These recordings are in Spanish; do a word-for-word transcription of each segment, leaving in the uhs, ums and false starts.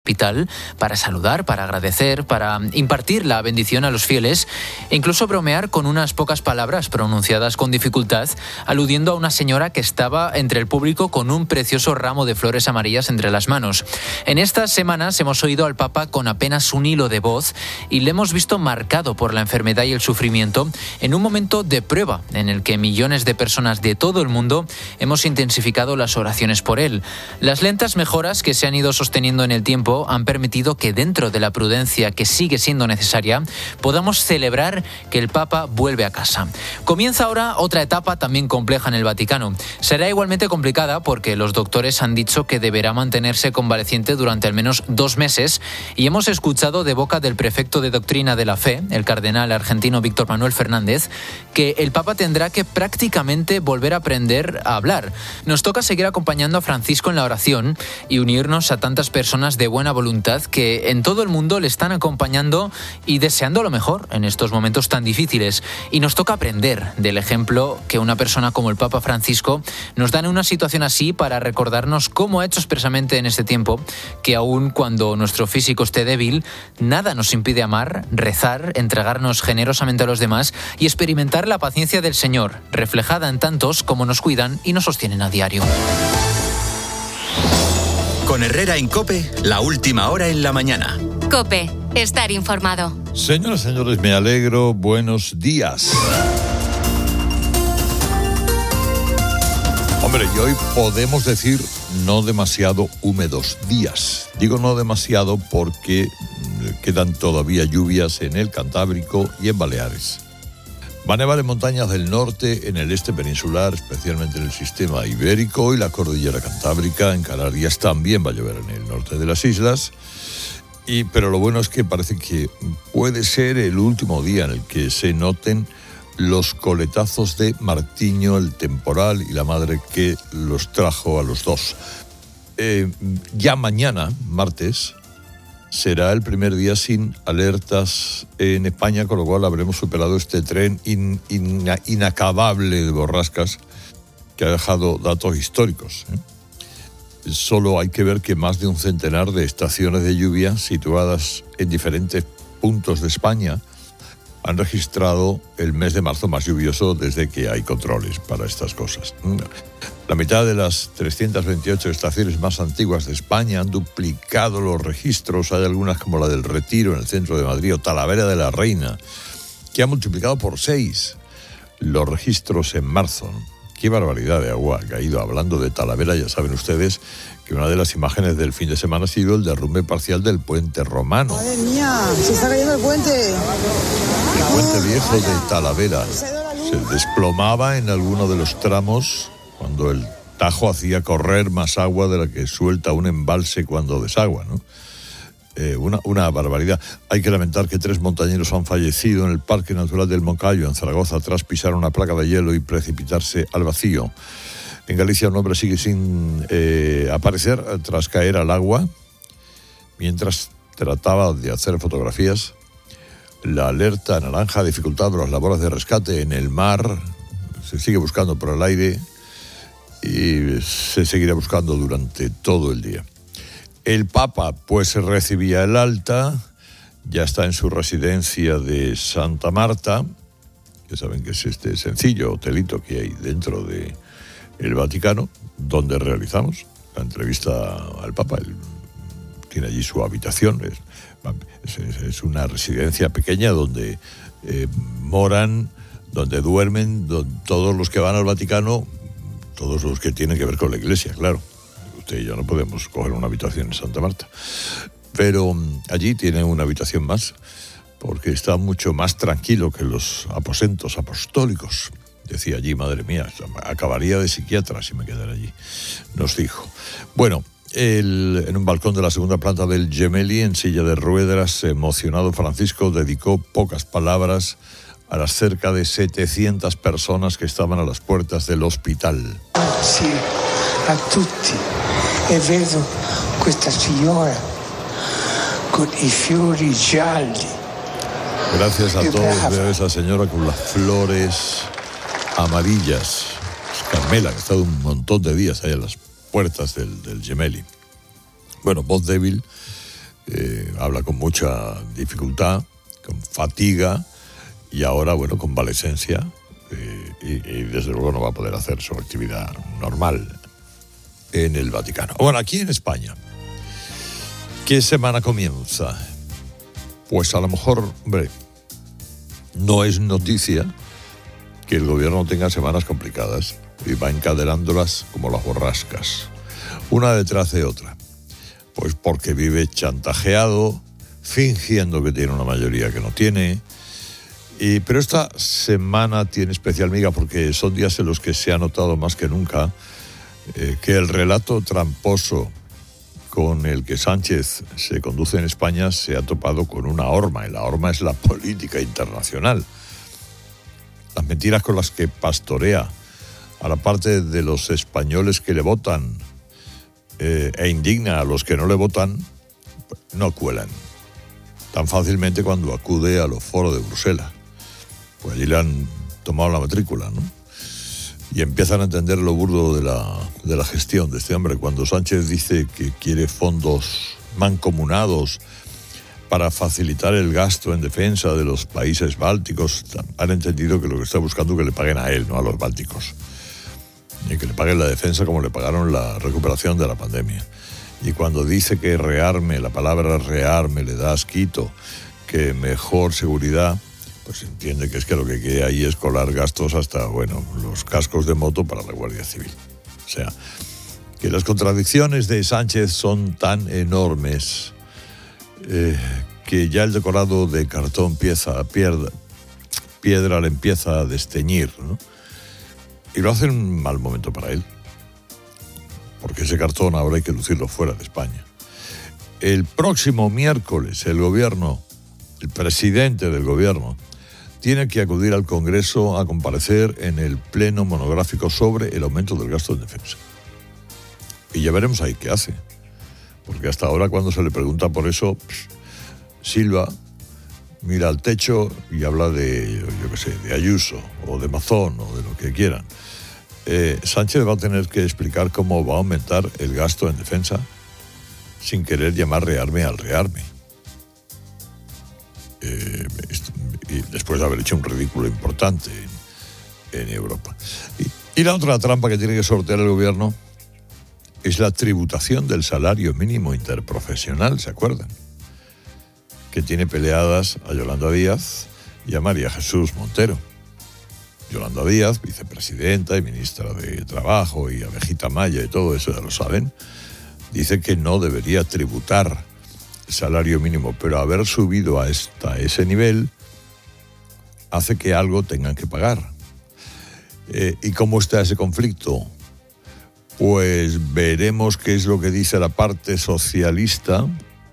hospital para saludar, para agradecer, para impartir la bendición a los fieles e incluso bromear con unas pocas palabras pronunciadas con dificultad, aludiendo a una señora que estaba entre el público con un precioso ramo de flores amarillas entre las manos. En estas semanas hemos oído al Papa con apenas un hilo de voz y le hemos visto marcado por la enfermedad y el sufrimiento en un momento de prueba en el que millones de personas de todo el mundo hemos intensificado las oraciones por él. Las lentas mejoras que se han ido sosteniendo en el tiempo han permitido que, dentro de la prudencia que sigue siendo necesaria, podamos celebrar que el Papa vuelve a casa. Comienza ahora otra etapa también compleja en el Vaticano. Será igualmente complicada porque los doctores han dicho que deberá mantenerse convaleciente durante al menos dos meses y hemos escuchado de boca del prefecto de Doctrina de la Fe, el cardenal argentino Víctor Manuel Fernández, que el Papa tendrá que prácticamente volver a aprender a hablar. Nos toca seguir acompañando a Francisco en la oración y unirnos a tantas personas de buena voluntad que en todo el mundo le están acompañando y deseando lo mejor en estos momentos tan difíciles. Y nos toca aprender del ejemplo que una persona como el Papa Francisco nos da en una situación así para recordarnos cómo ha hecho expresamente en este tiempo que aun cuando nuestro físico esté débil, nada nos impide amar, rezar, entregarnos generosamente a los demás y experimentar la paciencia del Señor, reflejada en tantos como nos cuidan y nos sostienen a diario. Con Herrera en COPE, la última hora en la mañana. COPE, estar informado. Señoras y señores, me alegro. Buenos días. Hombre, y hoy podemos decir no demasiado húmedos días. Digo no demasiado porque quedan todavía lluvias en el Cantábrico y en Baleares. Va a nevar en montañas del norte, en el este peninsular, especialmente en el sistema ibérico y la cordillera cantábrica. En Canarias también va a llover en el norte de las islas. Y, pero lo bueno es que parece que puede ser el último día en el que se noten los coletazos de Martiño, el temporal y la madre que los trajo a los dos. Eh, ya mañana, martes, será el primer día sin alertas en España, con lo cual habremos superado este tren in, in, inacabable de borrascas que ha dejado datos históricos, ¿eh? Solo hay que ver que más de un centenar de estaciones de lluvia situadas en diferentes puntos de España han registrado el mes de marzo más lluvioso desde que hay controles para estas cosas. La mitad de las trescientas veintiocho estaciones más antiguas de España han duplicado los registros. Hay algunas como la del Retiro en el centro de Madrid o Talavera de la Reina, que ha multiplicado por seis los registros en marzo. Qué barbaridad de agua ha caído. Hablando de Talavera, ya saben ustedes que una de las imágenes del fin de semana ha sido el derrumbe parcial del puente romano. ¡Madre mía! ¡Se está cayendo el puente! El puente viejo de Talavera se desplomaba en alguno de los tramos cuando el Tajo hacía correr más agua de la que suelta un embalse cuando desagua, ¿no? Eh, una, una barbaridad. Hay que lamentar que tres montañeros han fallecido en el Parque Natural del Moncayo, en Zaragoza, tras pisar una placa de hielo y precipitarse al vacío. En Galicia un hombre sigue sin eh, aparecer tras caer al agua mientras trataba de hacer fotografías. La alerta naranja ha dificultado las labores de rescate en el mar. Se sigue buscando por el aire y se seguirá buscando durante todo el día. El Papa pues recibía el alta, ya está en su residencia de Santa Marta, que saben que es este sencillo hotelito que hay dentro de el Vaticano, donde realizamos la entrevista al Papa. Él tiene allí su habitación, es, es, es una residencia pequeña donde eh, moran, donde duermen donde todos los que van al Vaticano, todos los que tienen que ver con la Iglesia, claro. Usted y yo no podemos coger una habitación en Santa Marta, pero allí tiene una habitación más, porque está mucho más tranquilo que los aposentos apostólicos. Decía allí, madre mía, acabaría de psiquiatra si me quedara allí, nos dijo. Bueno, el, en un balcón de la segunda planta del Gemelli, en silla de ruedas, emocionado Francisco dedicó pocas palabras a las cerca de setecientas personas que estaban a las puertas del hospital. Sí, a tutti. E vedo questa signora con i fiori gialli. Gracias a todos. Veo a esa señora con las flores amarillas. Es Carmela, que ha estado un montón de días ahí a las puertas del, del Gemelli. Bueno, voz débil, eh, habla con mucha dificultad, con fatiga y ahora, bueno, convalescencia, eh, y, y desde luego no va a poder hacer su actividad normal en el Vaticano. Bueno, aquí en España, ¿qué semana comienza? Pues a lo mejor, hombre, no es noticia que el gobierno tenga semanas complicadas y va encadenándolas como las borrascas, una detrás de otra. Pues porque vive chantajeado, fingiendo que tiene una mayoría que no tiene. Y, pero esta semana tiene especial miga porque son días en los que se ha notado más que nunca eh, que el relato tramposo con el que Sánchez se conduce en España se ha topado con una horma, y la horma es la política internacional. Las mentiras con las que pastorea a la parte de los españoles que le votan eh, e indigna a los que no le votan, no cuelan tan fácilmente cuando acude a los foros de Bruselas. Pues allí le han tomado la matrícula, ¿no? Y empiezan a entender lo burdo de la, de la gestión de este hombre. Cuando Sánchez dice que quiere fondos mancomunados para facilitar el gasto en defensa de los países bálticos, han entendido que lo que está buscando es que le paguen a él, no a los bálticos. Y que le paguen la defensa como le pagaron la recuperación de la pandemia. Y cuando dice que rearme, la palabra rearme le da asquito, que mejor seguridad, pues entiende que es que lo que quiere ahí es colar gastos hasta, bueno, los cascos de moto para la Guardia Civil. O sea, que las contradicciones de Sánchez son tan enormes eh, que ya el decorado de cartón pieza, piedra, piedra le empieza a desteñir, ¿no? Y lo hace en un mal momento para él, porque ese cartón ahora hay que lucirlo fuera de España. El próximo miércoles el gobierno, el presidente del gobierno, tiene que acudir al Congreso a comparecer en el pleno monográfico sobre el aumento del gasto en defensa. Y ya veremos ahí qué hace. Porque hasta ahora cuando se le pregunta por eso, pff, Silva mira al techo y habla de, yo qué sé, de Ayuso o de Mazón o de lo que quieran. Eh, Sánchez va a tener que explicar cómo va a aumentar el gasto en defensa sin querer llamar rearme al rearme. Eh, y después de haber hecho un ridículo importante en, en Europa. Y, y la otra trampa que tiene que sortear el gobierno es la tributación del salario mínimo interprofesional, ¿se acuerdan? Que tiene peleadas a Yolanda Díaz y a María Jesús Montero. Yolanda Díaz, vicepresidenta y ministra de Trabajo, y Abejita Maya y todo eso, ya lo saben, dice que no debería tributar el salario mínimo, pero haber subido hasta ese nivel hace que algo tengan que pagar. Eh, ¿Y cómo está ese conflicto? Pues veremos qué es lo que dice la parte socialista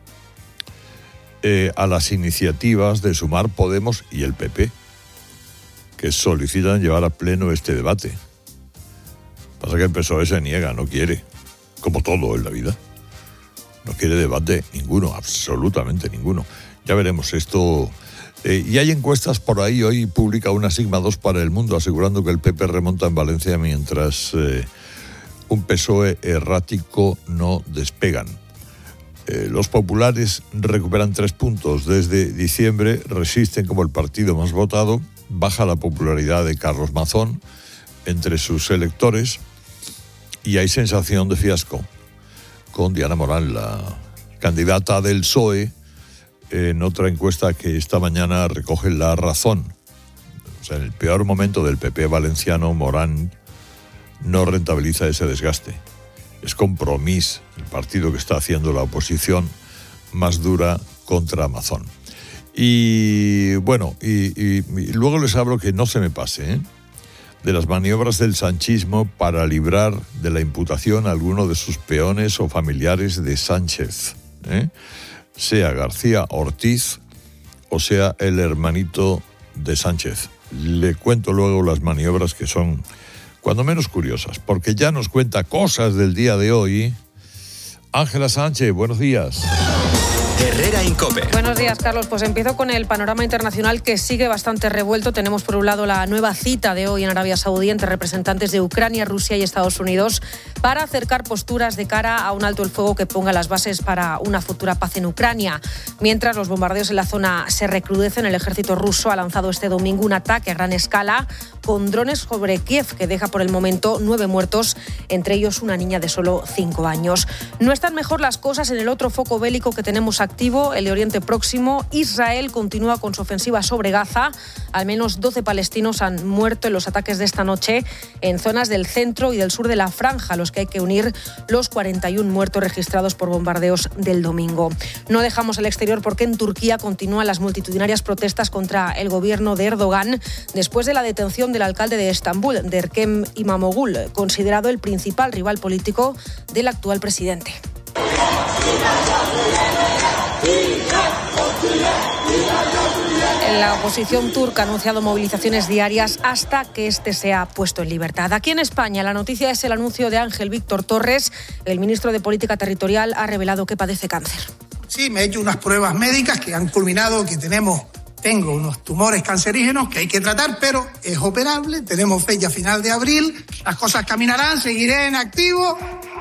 eh, a las iniciativas de Sumar, Podemos y el P P, que solicitan llevar a pleno este debate. Pasa que el P S O E se niega, no quiere, como todo en la vida. No quiere debate ninguno, absolutamente ninguno. Ya veremos esto. Eh, y hay encuestas por ahí. Hoy publica una Sigma dos para El Mundo asegurando que el P P remonta en Valencia mientras eh, un P S O E errático no despegan. Eh, los populares recuperan tres puntos. Desde diciembre resisten como el partido más votado. Baja la popularidad de Carlos Mazón entre sus electores y hay sensación de fiasco con Diana Morán, la candidata del P S O E, en otra encuesta que esta mañana recoge La Razón. O sea, en el peor momento del P P valenciano, Morán no rentabiliza ese desgaste. Es Compromís, el partido que está haciendo la oposición más dura contra Mazón. Y bueno, y, y, y luego les hablo, que no se me pase, ¿eh?, de las maniobras del sanchismo para librar de la imputación a alguno de sus peones o familiares de Sánchez, ¿eh? sea García Ortiz o sea el hermanito de Sánchez. Le cuento luego las maniobras, que son cuando menos curiosas, porque ya nos cuenta cosas del día de hoy Ángela Sánchez. Buenos días. Herrera Incope. Buenos días, Carlos. Pues empiezo con el panorama internacional que sigue bastante revuelto. Tenemos por un lado la nueva cita de hoy en Arabia Saudí entre representantes de Ucrania, Rusia y Estados Unidos para acercar posturas de cara a un alto el fuego que ponga las bases para una futura paz en Ucrania. Mientras los bombardeos en la zona se recrudecen, el ejército ruso ha lanzado este domingo un ataque a gran escala con drones sobre Kiev que deja por el momento nueve muertos, entre ellos una niña de solo cinco años. No están mejor las cosas en el otro foco bélico que tenemos activo, el de Oriente Próximo. Israel continúa con su ofensiva sobre Gaza. Al menos doce palestinos han muerto en los ataques de esta noche en zonas del centro y del sur de la franja, a los que hay que unir los cuarenta y uno muertos registrados por bombardeos del domingo. No dejamos el exterior porque en Turquía continúan las multitudinarias protestas contra el gobierno de Erdogan después de la detención del alcalde de Estambul, de Erkem İmamoğlu, considerado el principal rival político del actual presidente. La oposición turca ha anunciado movilizaciones diarias hasta que este sea puesto en libertad. Aquí en España, la noticia es el anuncio de Ángel Víctor Torres. El ministro de Política Territorial ha revelado que padece cáncer. Sí, me he hecho unas pruebas médicas que han culminado que tenemos, tengo unos tumores cancerígenos que hay que tratar, pero es operable. Tenemos fecha final de abril. Las cosas caminarán, seguiré en activo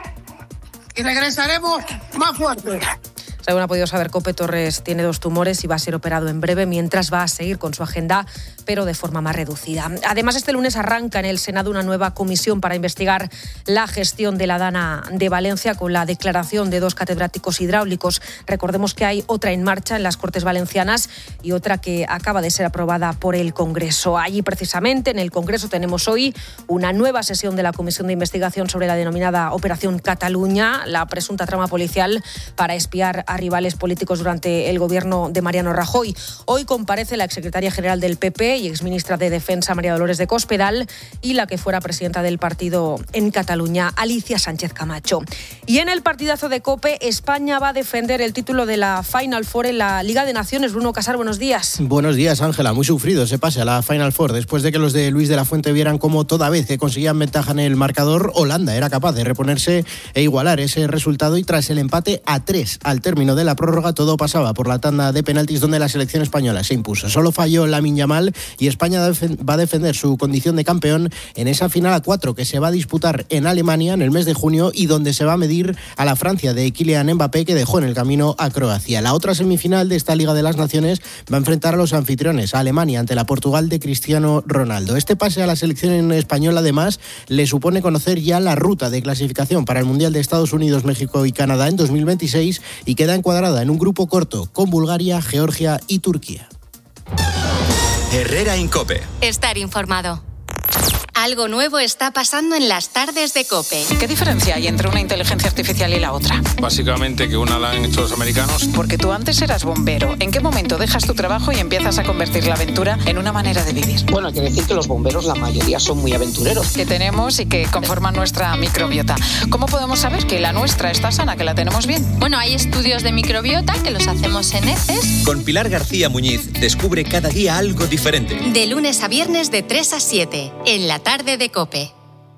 y regresaremos más fuertes. Según ha podido saber COPE, Torres tiene dos tumores y va a ser operado en breve, mientras va a seguir con su agenda, pero de forma más reducida. Además, este lunes arranca en el Senado una nueva comisión para investigar la gestión de la Dana de Valencia con la declaración de dos catedráticos hidráulicos. Recordemos que hay otra en marcha en las Cortes Valencianas y otra que acaba de ser aprobada por el Congreso. Allí, precisamente, en el Congreso tenemos hoy una nueva sesión de la Comisión de Investigación sobre la denominada Operación Cataluña, la presunta trama policial para espiar a rivales políticos durante el gobierno de Mariano Rajoy. Hoy comparece la exsecretaria general del P P y exministra de Defensa, María Dolores de Cospedal, y la que fuera presidenta del partido en Cataluña, Alicia Sánchez Camacho. Y en el partidazo de COPE, España va a defender el título de la Final Four en la Liga de Naciones. Bruno Casar, buenos días. Buenos días, Ángela. Muy sufrido ese pase a la Final Four. Después de que los de Luis de la Fuente vieran cómo toda vez que conseguían ventaja en el marcador, Holanda era capaz de reponerse e igualar ese resultado, y tras el empate a tres al término de la prórroga, todo pasaba por la tanda de penaltis donde la selección española se impuso. Solo falló Lamine Yamal y España va a defender su condición de campeón en esa final a cuatro que se va a disputar en Alemania en el mes de junio y donde se va a medir a la Francia de Kylian Mbappé, que dejó en el camino a Croacia. La otra semifinal de esta Liga de las Naciones va a enfrentar a los anfitriones, a Alemania, ante la Portugal de Cristiano Ronaldo. Este pase a la selección española, además, le supone conocer ya la ruta de clasificación para el Mundial de Estados Unidos, México y Canadá en dos mil veintiséis, y queda encuadrada en un grupo corto con Bulgaria, Georgia y Turquía. Herrera Incope. Estar informado. Algo nuevo está pasando en las tardes de COPE. ¿Qué diferencia hay entre una inteligencia artificial y la otra? Básicamente que una la han hecho los americanos. Porque tú antes eras bombero. ¿En qué momento dejas tu trabajo y empiezas a convertir la aventura en una manera de vivir? Bueno, hay que decir que los bomberos, la mayoría, son muy aventureros. Que tenemos y que conforman nuestra microbiota. ¿Cómo podemos saber que la nuestra está sana, que la tenemos bien? Bueno, hay estudios de microbiota que los hacemos en heces. Con Pilar García Muñiz descubre cada día algo diferente. De lunes a viernes de tres a siete, en la tarde de COPE.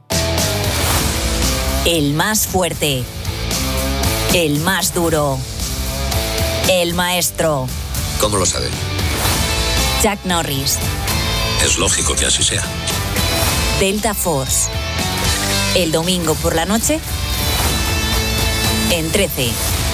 El más fuerte, el más duro, el maestro. ¿Cómo lo sabe? Chuck Norris. Es lógico que así sea. Delta Force. El domingo por la noche en trece.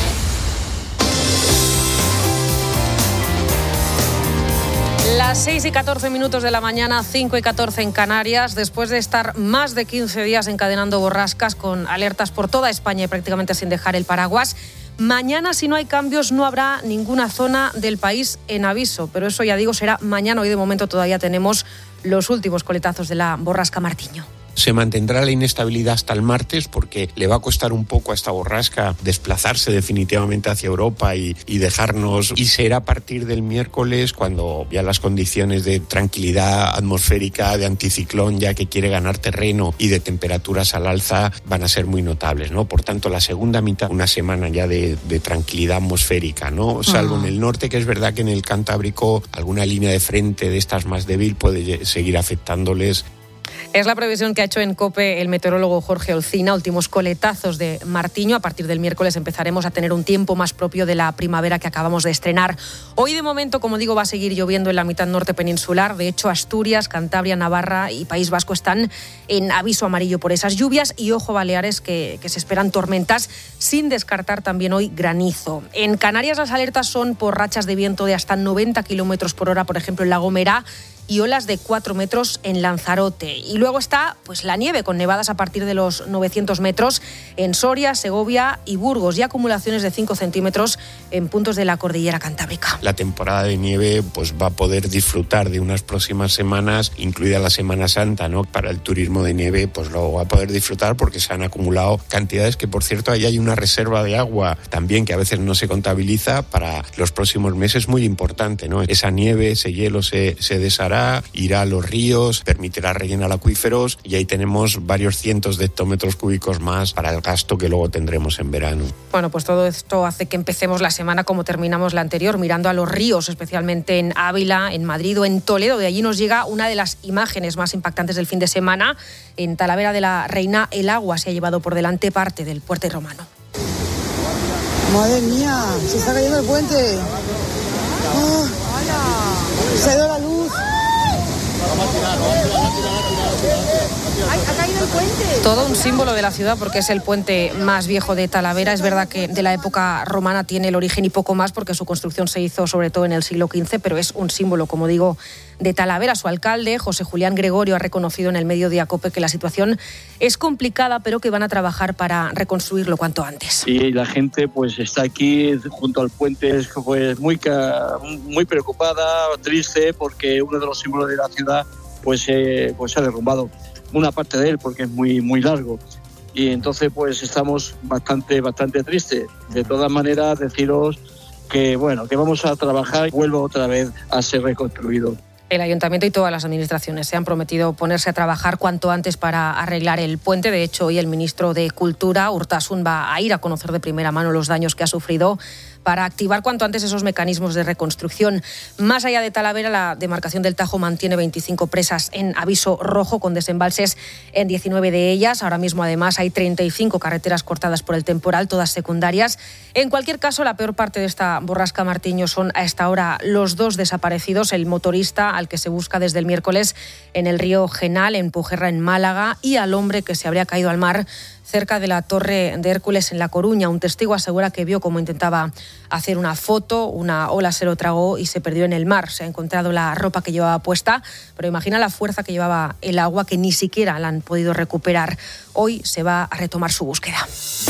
Las seis y catorce minutos de la mañana, cinco y catorce en Canarias, después de estar más de quince días encadenando borrascas con alertas por toda España y prácticamente sin dejar el paraguas. Mañana, si no hay cambios, no habrá ninguna zona del país en aviso, pero eso, ya digo, será mañana. Hoy de momento todavía tenemos los últimos coletazos de la borrasca Martiño. Se mantendrá la inestabilidad hasta el martes porque le va a costar un poco a esta borrasca desplazarse definitivamente hacia Europa y, y dejarnos, y será a partir del miércoles cuando ya las condiciones de tranquilidad atmosférica, de anticiclón ya que quiere ganar terreno y de temperaturas al alza van a ser muy notables, ¿no? Por tanto, la segunda mitad, una semana ya de, de tranquilidad atmosférica, ¿no? Salvo en el norte, que es verdad que en el Cantábrico alguna línea de frente de estas más débil puede seguir afectándoles. Es la previsión que ha hecho en COPE el meteorólogo Jorge Olcina. Últimos coletazos de Martiño. A partir del miércoles empezaremos a tener un tiempo más propio de la primavera que acabamos de estrenar. Hoy, de momento, como digo, va a seguir lloviendo en la mitad norte peninsular. De hecho, Asturias, Cantabria, Navarra y País Vasco están en aviso amarillo por esas lluvias. Y ojo, Baleares, que, que se esperan tormentas, sin descartar también hoy granizo. En Canarias las alertas son por rachas de viento de hasta noventa kilómetros por hora, por ejemplo, en La Gomera, y olas de cuatro metros en Lanzarote. Y luego está pues la nieve, con nevadas a partir de los novecientos metros en Soria, Segovia y Burgos, y acumulaciones de cinco centímetros en puntos de la cordillera cantábrica. La temporada de nieve pues va a poder disfrutar de unas próximas semanas, incluida la Semana Santa, ¿no? Para el turismo de nieve pues lo va a poder disfrutar porque se han acumulado cantidades que, por cierto, ahí hay una reserva de agua también que a veces no se contabiliza para los próximos meses, muy importante, ¿no? Esa nieve, ese hielo se, se deshará, irá a los ríos, permitirá rellenar acuíferos y ahí tenemos varios cientos de hectómetros cúbicos más para el gasto que luego tendremos en verano. Bueno, pues todo esto hace que empecemos la semana como terminamos la anterior, mirando a los ríos, especialmente en Ávila, en Madrid o en Toledo. De allí nos llega una de las imágenes más impactantes del fin de semana. En Talavera de la Reina, el agua se ha llevado por delante parte del puente romano. Madre mía, se está cayendo el puente. Oh, se ha ido la luz. ¡Ay, ha caído el puente! Todo un símbolo de la ciudad porque es el puente más viejo de Talavera. Es verdad que de la época romana tiene el origen y poco más porque su construcción se hizo sobre todo en el siglo quince, pero es un símbolo, como digo, de Talavera. Su alcalde, José Julián Gregorio, ha reconocido en el mediodía COPE que la situación es complicada, pero que van a trabajar para reconstruirlo cuanto antes. Y la gente pues está aquí junto al puente pues muy, muy preocupada, triste, porque uno de los símbolos de la ciudad pues, eh, pues se ha derrumbado. Una parte de él porque es muy, muy largo. Y entonces pues estamos bastante, bastante tristes. De todas maneras, deciros que, bueno, que vamos a trabajar y vuelvo otra vez a ser reconstruido. El Ayuntamiento y todas las administraciones se han prometido ponerse a trabajar cuanto antes para arreglar el puente. De hecho, hoy el ministro de Cultura, Urtasun, va a ir a conocer de primera mano los daños que ha sufrido para activar cuanto antes esos mecanismos de reconstrucción. Más allá de Talavera, la demarcación del Tajo mantiene veinticinco presas en aviso rojo, con desembalses en diecinueve de ellas. Ahora mismo, además, hay treinta y cinco carreteras cortadas por el temporal, todas secundarias. En cualquier caso, la peor parte de esta borrasca Martiño son a esta hora los dos desaparecidos: el motorista, al que se busca desde el miércoles en el río Genal, en Pujerra, en Málaga, y al hombre que se habría caído al mar cerca de la Torre de Hércules en La Coruña. Un testigo asegura que vio cómo intentaba hacer una foto, una ola se lo tragó y se perdió en el mar. Se ha encontrado la ropa que llevaba puesta, pero imagina la fuerza que llevaba el agua, que ni siquiera la han podido recuperar. Hoy se va a retomar su búsqueda.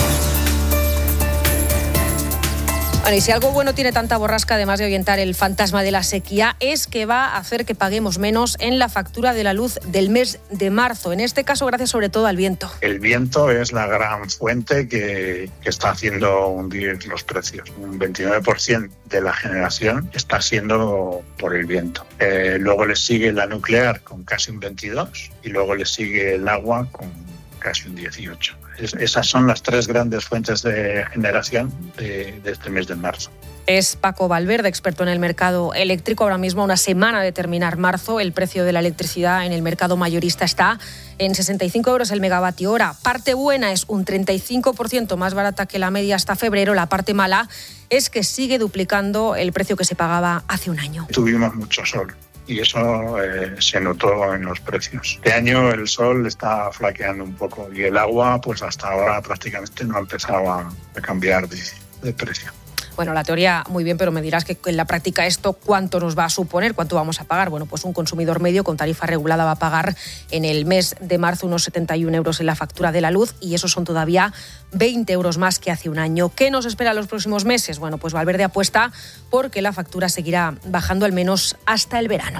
Bueno, y si algo bueno tiene tanta borrasca, además de ahuyentar el fantasma de la sequía, es que va a hacer que paguemos menos en la factura de la luz del mes de marzo. En este caso, gracias sobre todo al viento. El viento es la gran fuente que, que está haciendo hundir los precios. Un veintinueve por ciento de la generación está siendo por el viento. Eh, luego le sigue la nuclear con casi un veintidós por ciento y luego le sigue el agua con casi un dieciocho por ciento. Es, esas son las tres grandes fuentes de generación de, de este mes de marzo. Es Paco Valverde, experto en el mercado eléctrico. Ahora mismo, a una semana de terminar marzo, el precio de la electricidad en el mercado mayorista está en sesenta y cinco euros el megavatio hora. Parte buena es un treinta y cinco por ciento más barata que la media hasta febrero. La parte mala es que sigue duplicando el precio que se pagaba hace un año. Tuvimos mucho sol y eso eh, se notó en los precios. Este año el sol está flaqueando un poco y el agua pues hasta ahora prácticamente no ha empezado a, a cambiar de, de precio. Bueno, la teoría muy bien, pero me dirás que en la práctica esto, ¿cuánto nos va a suponer? ¿Cuánto vamos a pagar? Bueno, pues un consumidor medio con tarifa regulada va a pagar en el mes de marzo unos setenta y un euros en la factura de la luz, y esos son todavía veinte euros más que hace un año. ¿Qué nos espera en los próximos meses? Bueno, pues Valverde apuesta porque la factura seguirá bajando al menos hasta el verano.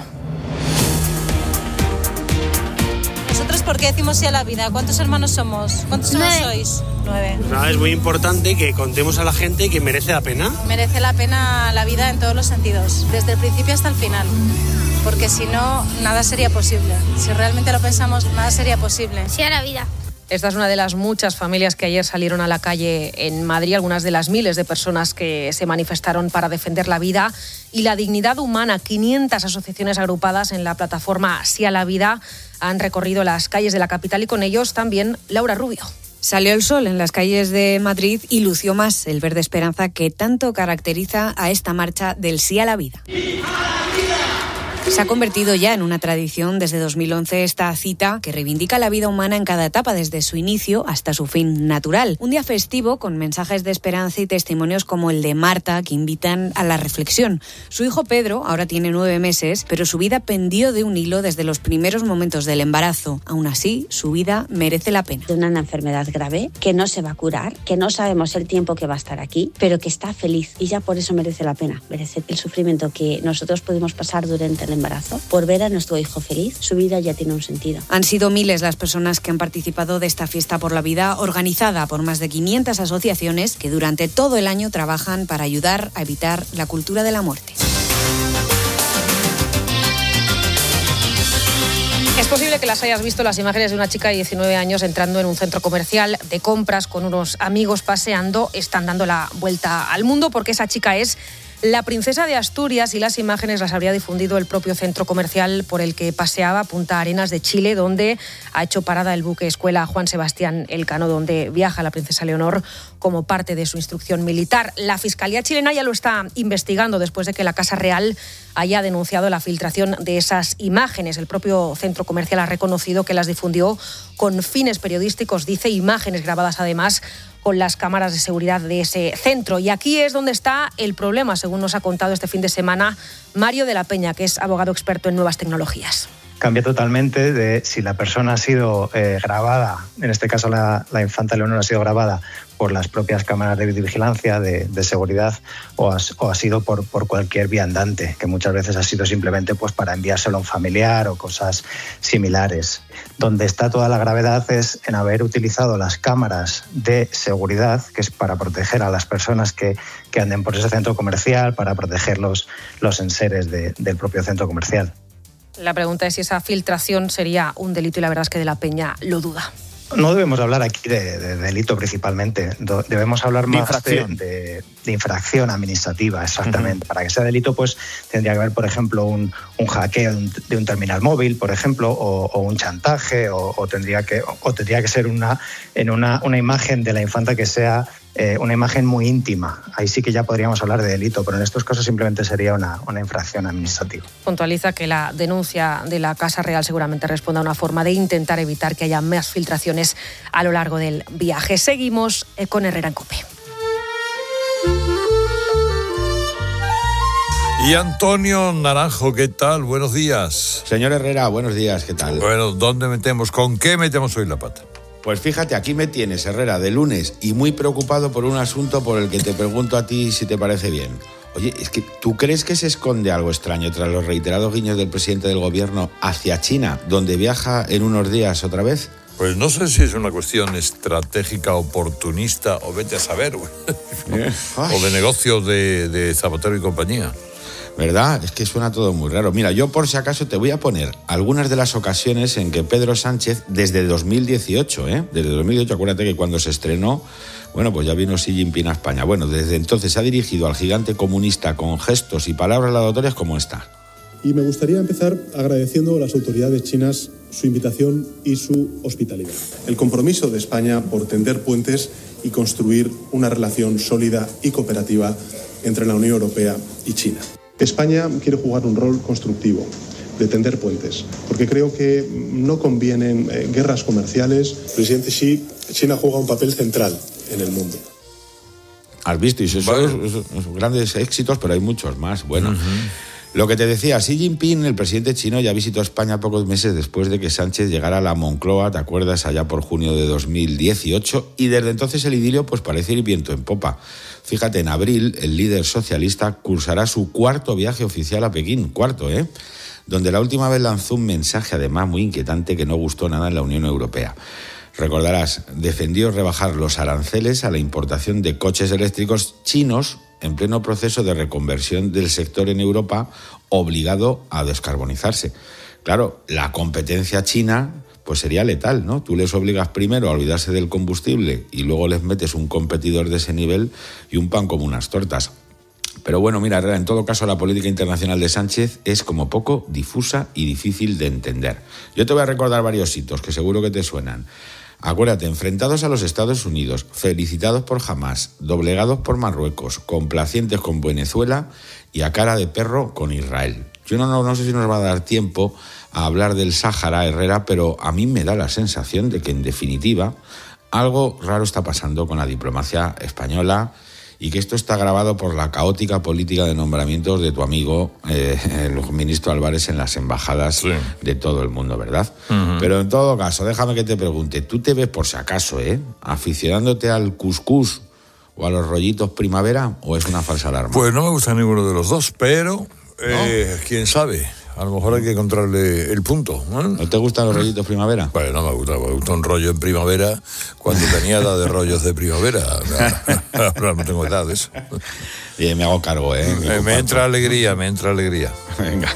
¿Nosotros por qué decimos sí a la vida? ¿Cuántos hermanos somos? ¿Cuántos hermanos sois? Nueve. Pues nada, es muy importante que contemos a la gente que merece la pena. Merece la pena la vida en todos los sentidos, desde el principio hasta el final. Porque si no, nada sería posible. Si realmente lo pensamos, nada sería posible. Sí a la vida. Esta es una de las muchas familias que ayer salieron a la calle en Madrid, algunas de las miles de personas que se manifestaron para defender la vida y la dignidad humana. quinientas asociaciones agrupadas en la plataforma Sí a la Vida han recorrido las calles de la capital y con ellos también Laura Rubio. Salió el sol en las calles de Madrid y lució más el verde esperanza que tanto caracteriza a esta marcha del Sí a la Vida. Se ha convertido ya en una tradición desde dos mil once esta cita que reivindica la vida humana en cada etapa, desde su inicio hasta su fin natural. Un día festivo con mensajes de esperanza y testimonios como el de Marta que invitan a la reflexión. Su hijo Pedro ahora tiene nueve meses, pero su vida pendió de un hilo desde los primeros momentos del embarazo. Aún así, su vida merece la pena. De una enfermedad grave que no se va a curar, que no sabemos el tiempo que va a estar aquí, pero que está feliz y ya por eso merece la pena. Merece el sufrimiento que nosotros pudimos pasar durante el embarazo, por ver a nuestro hijo feliz, su vida ya tiene un sentido. Han sido miles las personas que han participado de esta fiesta por la vida, organizada por más de quinientas asociaciones que durante todo el año trabajan para ayudar a evitar la cultura de la muerte. Es posible que las hayas visto, las imágenes de una chica de diecinueve años entrando en un centro comercial de compras con unos amigos paseando. Están dando la vuelta al mundo porque esa chica es la princesa de Asturias y las imágenes las habría difundido el propio centro comercial por el que paseaba, Punta Arenas de Chile, donde ha hecho parada el buque escuela Juan Sebastián Elcano, donde viaja la princesa Leonor como parte de su instrucción militar. La Fiscalía chilena ya lo está investigando después de que la Casa Real haya denunciado la filtración de esas imágenes. El propio centro comercial ha reconocido que las difundió con fines periodísticos, dice, imágenes grabadas además con las cámaras de seguridad de ese centro. Y aquí es donde está el problema, según nos ha contado este fin de semana Mario de la Peña, que es abogado experto en nuevas tecnologías. Cambia totalmente de si la persona ha sido eh, grabada, en este caso la, la infanta Leonor ha sido grabada por las propias cámaras de vigilancia, de, de seguridad, o ha, o ha sido por, por cualquier viandante, que muchas veces ha sido simplemente pues, para enviárselo a un familiar o cosas similares. Donde está toda la gravedad es en haber utilizado las cámaras de seguridad, que es para proteger a las personas que, que anden por ese centro comercial, para proteger los, los enseres de, del propio centro comercial. La pregunta es si esa filtración sería un delito y la verdad es que de la Peña lo duda. No debemos hablar aquí de, de delito principalmente, debemos hablar más infracción. De, de, de infracción administrativa, exactamente. Uh-huh. Para que sea delito, pues tendría que haber, por ejemplo, un, un hackeo de un, de un terminal móvil, por ejemplo, o, o un chantaje, o, o tendría que o tendría que ser una en una, una imagen de la infanta que sea eh, una imagen muy íntima. Ahí sí que ya podríamos hablar de delito, pero en estos casos simplemente sería una, una infracción administrativa. Puntualiza que la denuncia de la Casa Real seguramente responda a una forma de intentar evitar que haya más filtraciones a lo largo del viaje. Seguimos con Herrera en COPE. Y Antonio Naranjo, ¿qué tal? Buenos días. Señor Herrera, buenos días, ¿qué tal? Bueno, ¿dónde metemos? ¿Con qué metemos hoy la pata? Pues fíjate, aquí me tienes, Herrera, de lunes y muy preocupado por un asunto por el que te pregunto a ti si te parece bien. Oye, es que ¿tú crees que se esconde algo extraño tras los reiterados guiños del presidente del gobierno hacia China, donde viaja en unos días otra vez? Pues no sé si es una cuestión estratégica, oportunista, o vete a saber, o de negocio de, de Zapatero y compañía. ¿Verdad? Es que suena todo muy raro. Mira, yo por si acaso te voy a poner algunas de las ocasiones en que Pedro Sánchez, desde dos mil dieciocho, ¿eh? Desde dos mil dieciocho, acuérdate que cuando se estrenó, bueno, pues ya vino Xi Jinping a España. Bueno, desde entonces se ha dirigido al gigante comunista con gestos y palabras laudatorias como esta. Y me gustaría empezar agradeciendo a las autoridades chinas su invitación y su hospitalidad. El compromiso de España por tender puentes y construir una relación sólida y cooperativa entre la Unión Europea y China. España quiere jugar un rol constructivo, de tender puentes, porque creo que no convienen eh, guerras comerciales. Presidente Xi, China juega un papel central en el mundo. Has visto, y esos son grandes éxitos, pero hay muchos más. Bueno, uh-huh. Lo que te decía, Xi Jinping, el presidente chino, ya visitó España pocos meses después de que Sánchez llegara a la Moncloa, ¿te acuerdas? Allá por junio de dos mil dieciocho, y desde entonces el idilio pues parece ir viento en popa. Fíjate, en abril el líder socialista cursará su cuarto viaje oficial a Pekín, cuarto, ¿eh? Donde la última vez lanzó un mensaje además muy inquietante que no gustó nada en la Unión Europea. Recordarás, defendió rebajar los aranceles a la importación de coches eléctricos chinos en pleno proceso de reconversión del sector en Europa, obligado a descarbonizarse. Claro, la competencia china pues sería letal, ¿no? Tú les obligas primero a olvidarse del combustible y luego les metes un competidor de ese nivel y un pan como unas tortas. Pero bueno, mira, Herrera, en todo caso la política internacional de Sánchez es como poco difusa y difícil de entender. Yo te voy a recordar varios hitos que seguro que te suenan. Acuérdate, enfrentados a los Estados Unidos, felicitados por Hamás, doblegados por Marruecos, complacientes con Venezuela y a cara de perro con Israel. Yo no, no, no sé si nos va a dar tiempo a hablar del Sáhara, Herrera, pero a mí me da la sensación de que, en definitiva, algo raro está pasando con la diplomacia española y que esto está agravado por la caótica política de nombramientos de tu amigo, eh, el ministro Álvarez, en las embajadas sí. de todo el mundo, ¿verdad? Uh-huh. Pero en todo caso, déjame que te pregunte, ¿tú te ves, por si acaso, eh, aficionándote al cuscús o a los rollitos primavera, o es una falsa alarma? Pues no me gusta ninguno de los dos, pero eh, ¿no? quién sabe. A lo mejor hay que encontrarle el punto, ¿no? ¿No te gustan los rollitos primavera? Pues no me gusta, me gusta un rollo en primavera cuando tenía edad de rollos de primavera. Ahora no tengo edad de eso. Y me hago cargo, ¿eh? Me, me entra alegría, me entra alegría. Venga.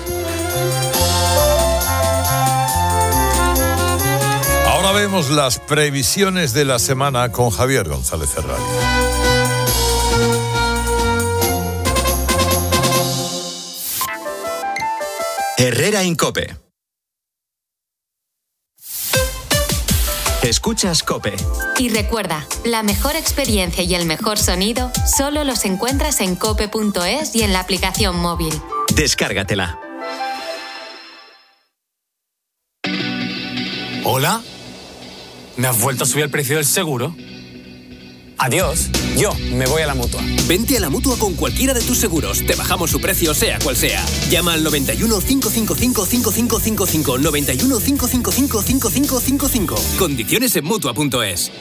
Ahora vemos las previsiones de la semana con Javier González Ferrari. Herrera en COPE. Escuchas COPE. Y recuerda, la mejor experiencia y el mejor sonido solo los encuentras en cope punto es y en la aplicación móvil. Descárgatela. ¿Hola? ¿Me has vuelto a subir el precio del seguro? Adiós, yo me voy a la Mutua. Vente a la Mutua con cualquiera de tus seguros. Te bajamos su precio, sea cual sea. Llama al noventa y uno, cinco cinco cinco, cinco cinco cinco cinco, noventa y uno, cinco cinco cinco, cinco cinco cinco cinco. Condiciones en Mutua punto es.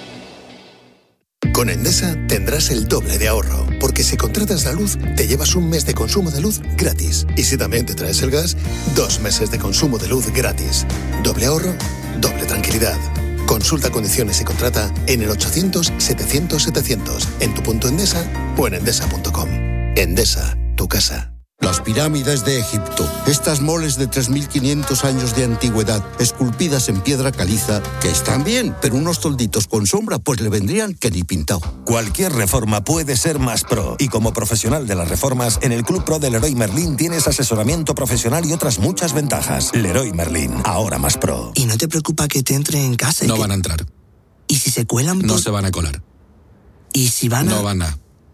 Con Endesa tendrás el doble de ahorro, porque si contratas la luz, te llevas un mes de consumo de luz gratis. Y si también te traes el gas, dos meses de consumo de luz gratis. Doble ahorro, doble tranquilidad. Consulta condiciones y contrata en el ochocientos, setecientos, setecientos, en tu punto Endesa o en endesa punto com. Endesa, tu casa. Las pirámides de Egipto, estas moles de tres mil quinientos años de antigüedad, esculpidas en piedra caliza, que están bien, pero unos tolditos con sombra pues le vendrían que ni pintado. Cualquier reforma puede ser más pro, y como profesional de las reformas, en el Club Pro de Leroy Merlin tienes asesoramiento profesional y otras muchas ventajas. Leroy Merlin, ahora más pro. ¿Y no te preocupa que te entre en casa? No que... van a entrar. ¿Y si se cuelan? No por... se van a colar. ¿Y si van a...? No van a...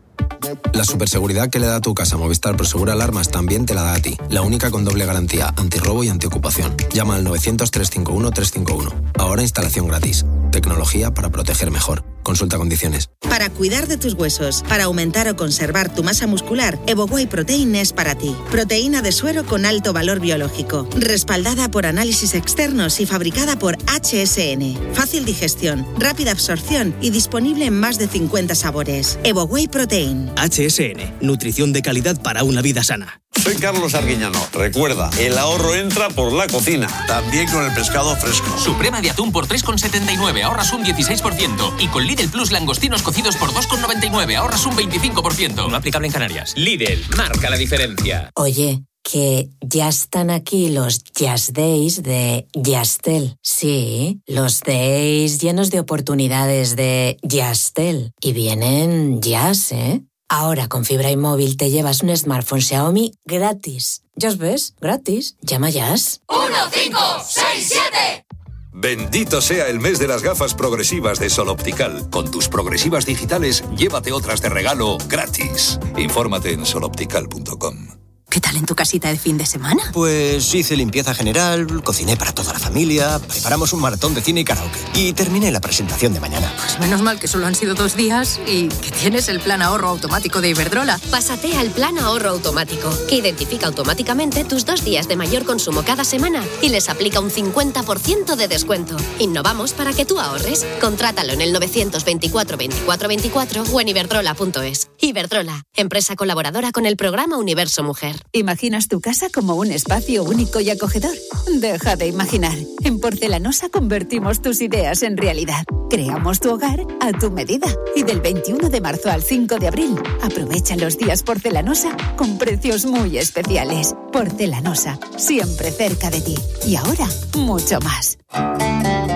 La superseguridad que le da a tu casa Movistar Prosegura Alarmas también te la da a ti. La única con doble garantía, antirrobo y antiocupación. Llama al novecientos, trescientos cincuenta y uno, trescientos cincuenta y uno. Ahora instalación gratis. Tecnología para proteger mejor. Consulta condiciones. Para cuidar de tus huesos, para aumentar o conservar tu masa muscular, EvoWhey Protein es para ti. Proteína de suero con alto valor biológico. Respaldada por análisis externos y fabricada por H S N. Fácil digestión, rápida absorción y disponible en más de cincuenta sabores. EvoWhey Protein. H S N. Nutrición de calidad para una vida sana. Soy Carlos Arguiñano. Recuerda, el ahorro entra por la cocina. También con el pescado fresco. Suprema de atún por tres con setenta y nueve, ahorras un dieciséis por ciento. Y con Lidl Plus langostinos cocidos por dos con noventa y nueve, ahorras un veinticinco por ciento. No aplicable en Canarias. Lidl, marca la diferencia. Oye, que ya están aquí los Jazz Days de Yastel. Sí, los days llenos de oportunidades de Yastel. Y vienen jazz, ¿eh? Ahora con fibra y móvil te llevas un smartphone Xiaomi gratis. ¿Ya ves? Gratis. Llama Jazz. uno cinco seis siete. Bendito sea el mes de las gafas progresivas de Sol Optical. Con tus progresivas digitales, llévate otras de regalo gratis. Infórmate en sol optical punto com. ¿Qué tal en tu casita de fin de semana? Pues hice limpieza general, cociné para toda la familia, preparamos un maratón de cine y karaoke. Y terminé la presentación de mañana. Pues menos mal que solo han sido dos días y que tienes el plan ahorro automático de Iberdrola. Pásate al plan ahorro automático, que identifica automáticamente tus dos días de mayor consumo cada semana y les aplica un cincuenta por ciento de descuento. Innovamos para que tú ahorres. Contrátalo en el novecientos veinticuatro, veinticuatro, veinticuatro o en iberdrola punto es. Iberdrola, empresa colaboradora con el programa Universo Mujer. ¿Imaginas tu casa como un espacio único y acogedor? Deja de imaginar. En Porcelanosa convertimos tus ideas en realidad. Creamos tu hogar a tu medida. Y del veintiuno de marzo al cinco de abril, aprovecha los días Porcelanosa con precios muy especiales. Porcelanosa, siempre cerca de ti. Y ahora, mucho más.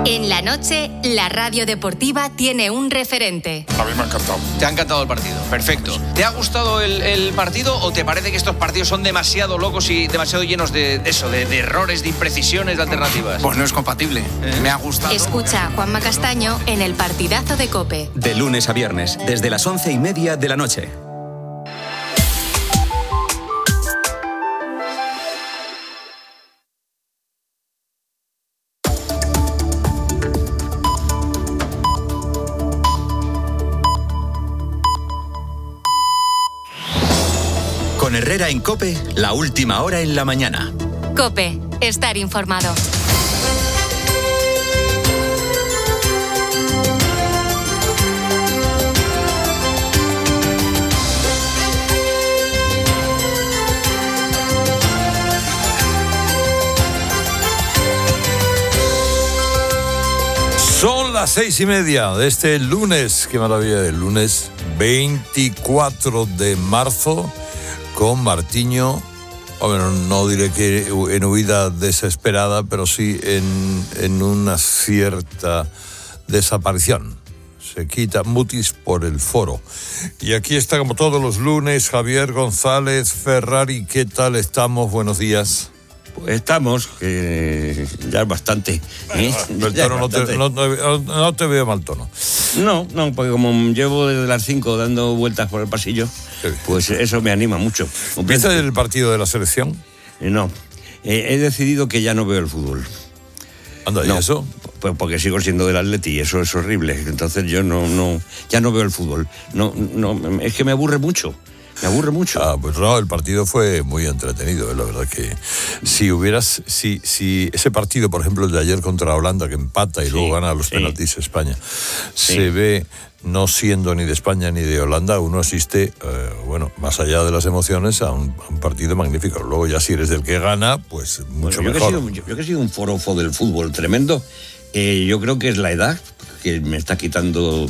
En la noche, la radio deportiva tiene un referente. A mí me ha encantado. Te ha encantado el partido, perfecto. ¿Te ha gustado el, el partido o te parece que estos partidos son demasiado locos y demasiado llenos de, de eso, de, de errores, de imprecisiones, de alternativas? Pues no es compatible. Eh. Me ha gustado. Escucha a Juanma Castaño en el partidazo de COPE. De lunes a viernes, desde las once y media de la noche. Con Herrera en COPE, la última hora en la mañana. COPE, estar informado. Son las seis y media de este lunes, qué maravilla, del lunes veinticuatro de marzo, con Martiño, bueno, no diré que en huida desesperada, pero sí en, en una cierta desaparición. Se quita Mutis por el foro. Y aquí está, como todos los lunes, Javier González Ferrari. ¿Qué tal estamos? Buenos días. Pues estamos, que ya es bastante. ¿eh? El tono no, te, no, no, no te veo mal tono. No, no, porque como llevo desde las cinco dando vueltas por el pasillo, sí, pues eso me anima mucho. ¿Viste el partido de la selección? No, eh, he decidido que ya no veo el fútbol. Anda, ¿y no, eso? Pues porque sigo siendo del Atleti y eso es horrible. Entonces yo no, no, ya no veo el fútbol. No, no, es que me aburre mucho. Me aburre mucho. Ah, pues no, el partido fue muy entretenido, ¿eh? La verdad que si hubieras, si, si ese partido, por ejemplo, el de ayer contra Holanda, que empata y sí, luego gana los sí. penaltis España, sí. se ve no siendo ni de España ni de Holanda, uno asiste, eh, bueno, más allá de las emociones, a un, a un partido magnífico. Luego ya si eres del que gana, pues mucho bueno, yo mejor. Que sido, yo, yo que he sido un forofo del fútbol tremendo, eh, yo creo que es la edad que me está quitando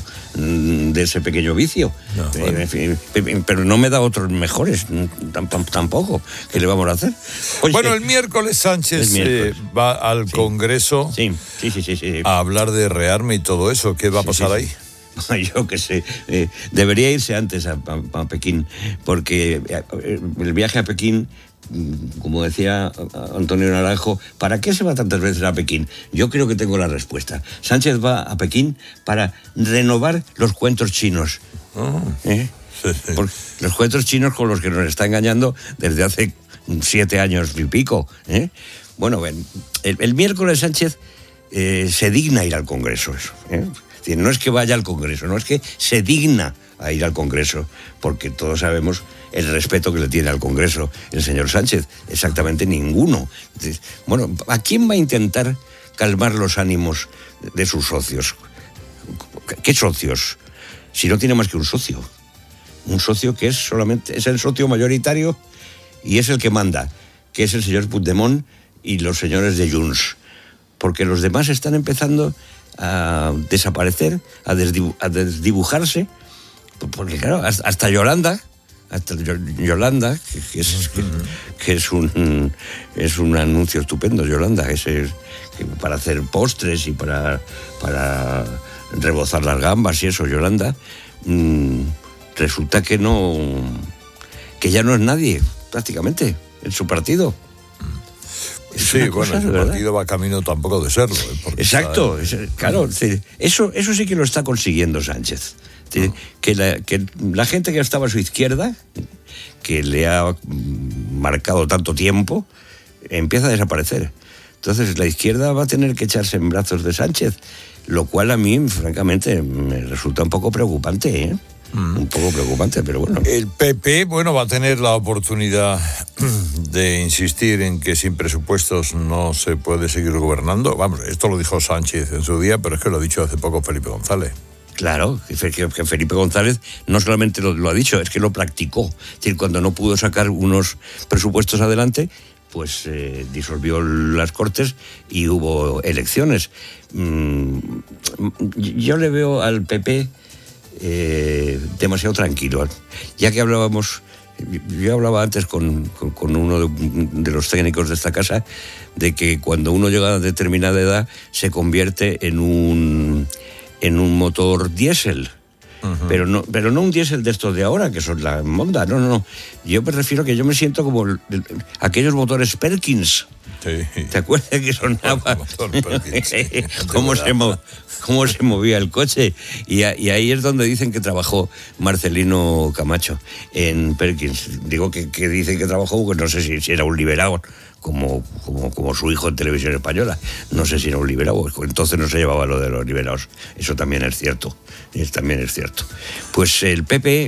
de ese pequeño vicio. No, bueno. eh, pero no me da otros mejores, tampoco. ¿Qué le vamos a hacer? Oye, bueno, el miércoles Sánchez el miércoles. Eh, va al sí. Congreso sí. Sí, sí, sí, sí. a hablar de rearme y todo eso. ¿Qué va a pasar sí, sí, sí. ahí? Yo qué sé, eh, debería irse antes a, a, a Pekín, porque el viaje a Pekín, como decía Antonio Naranjo, ¿para qué se va tantas veces a Pekín? Yo creo que tengo la respuesta. Sánchez va a Pekín para renovar los cuentos chinos. Oh, ¿eh? sí, sí. Los cuentos chinos con los que nos está engañando desde hace siete años y pico. ¿eh? Bueno, el, el miércoles Sánchez eh, se digna ir al Congreso. Eso, ¿eh? No es que vaya al Congreso, no es que se digna a ir al Congreso, porque todos sabemos el respeto que le tiene al Congreso el señor Sánchez. Exactamente ninguno. Bueno, ¿a quién va a intentar calmar los ánimos de sus socios? ¿Qué socios? Si no tiene más que un socio. Un socio que es solamente, es el socio mayoritario y es el que manda, que es el señor Puigdemont y los señores de Junts. Porque los demás están empezando a desaparecer, a, desdibu- a desdibujarse, porque claro, hasta Yolanda, hasta Yolanda, que, que, es, que, que es un es un anuncio estupendo, Yolanda, ese, que para hacer postres y para, para rebozar las gambas y eso, Yolanda, mmm, resulta que no, que ya no es nadie, prácticamente, en su partido. Es sí, bueno, cosa, el partido va camino tampoco de serlo. ¿eh? Exacto, está, es, claro, eso, eso sí que lo está consiguiendo Sánchez. No. Que, la, que la gente que estaba a su izquierda, que le ha marcado tanto tiempo, empieza a desaparecer. Entonces la izquierda va a tener que echarse en brazos de Sánchez, lo cual a mí, francamente, me resulta un poco preocupante, ¿eh? Mm. Un poco preocupante, pero bueno. El P P, bueno, va a tener la oportunidad de insistir en que sin presupuestos no se puede seguir gobernando. Vamos, esto lo dijo Sánchez en su día, pero es que lo ha dicho hace poco Felipe González. Claro, que Felipe González no solamente lo, lo ha dicho, es que lo practicó. Es decir, cuando no pudo sacar unos presupuestos adelante, pues eh, disolvió las Cortes y hubo elecciones. Mm, yo le veo al P P... Eh, demasiado tranquilo. Ya que hablábamos Yo hablaba antes con, con, con uno de, de los técnicos de esta casa de que cuando uno llega a determinada edad se convierte en un, en un motor diésel. Uh-huh. Pero no, pero no un diésel de estos de ahora, que son la Honda, no, no, no. Yo me refiero a que yo me siento como el, el, aquellos motores Perkins. Sí. ¿Te acuerdas que sonaba? Sí. ¿Cómo, se mo- ¿Cómo se movía el coche? Y, a, y ahí es donde dicen que trabajó Marcelino Camacho, en Perkins. Digo que, que dicen que trabajó, porque no sé si, si era un liberado, como, como, como su hijo en Televisión Española. No sé si era un liberado, entonces no se llevaba lo de los liberados. Eso también es cierto, es, también es cierto. Pues el P P,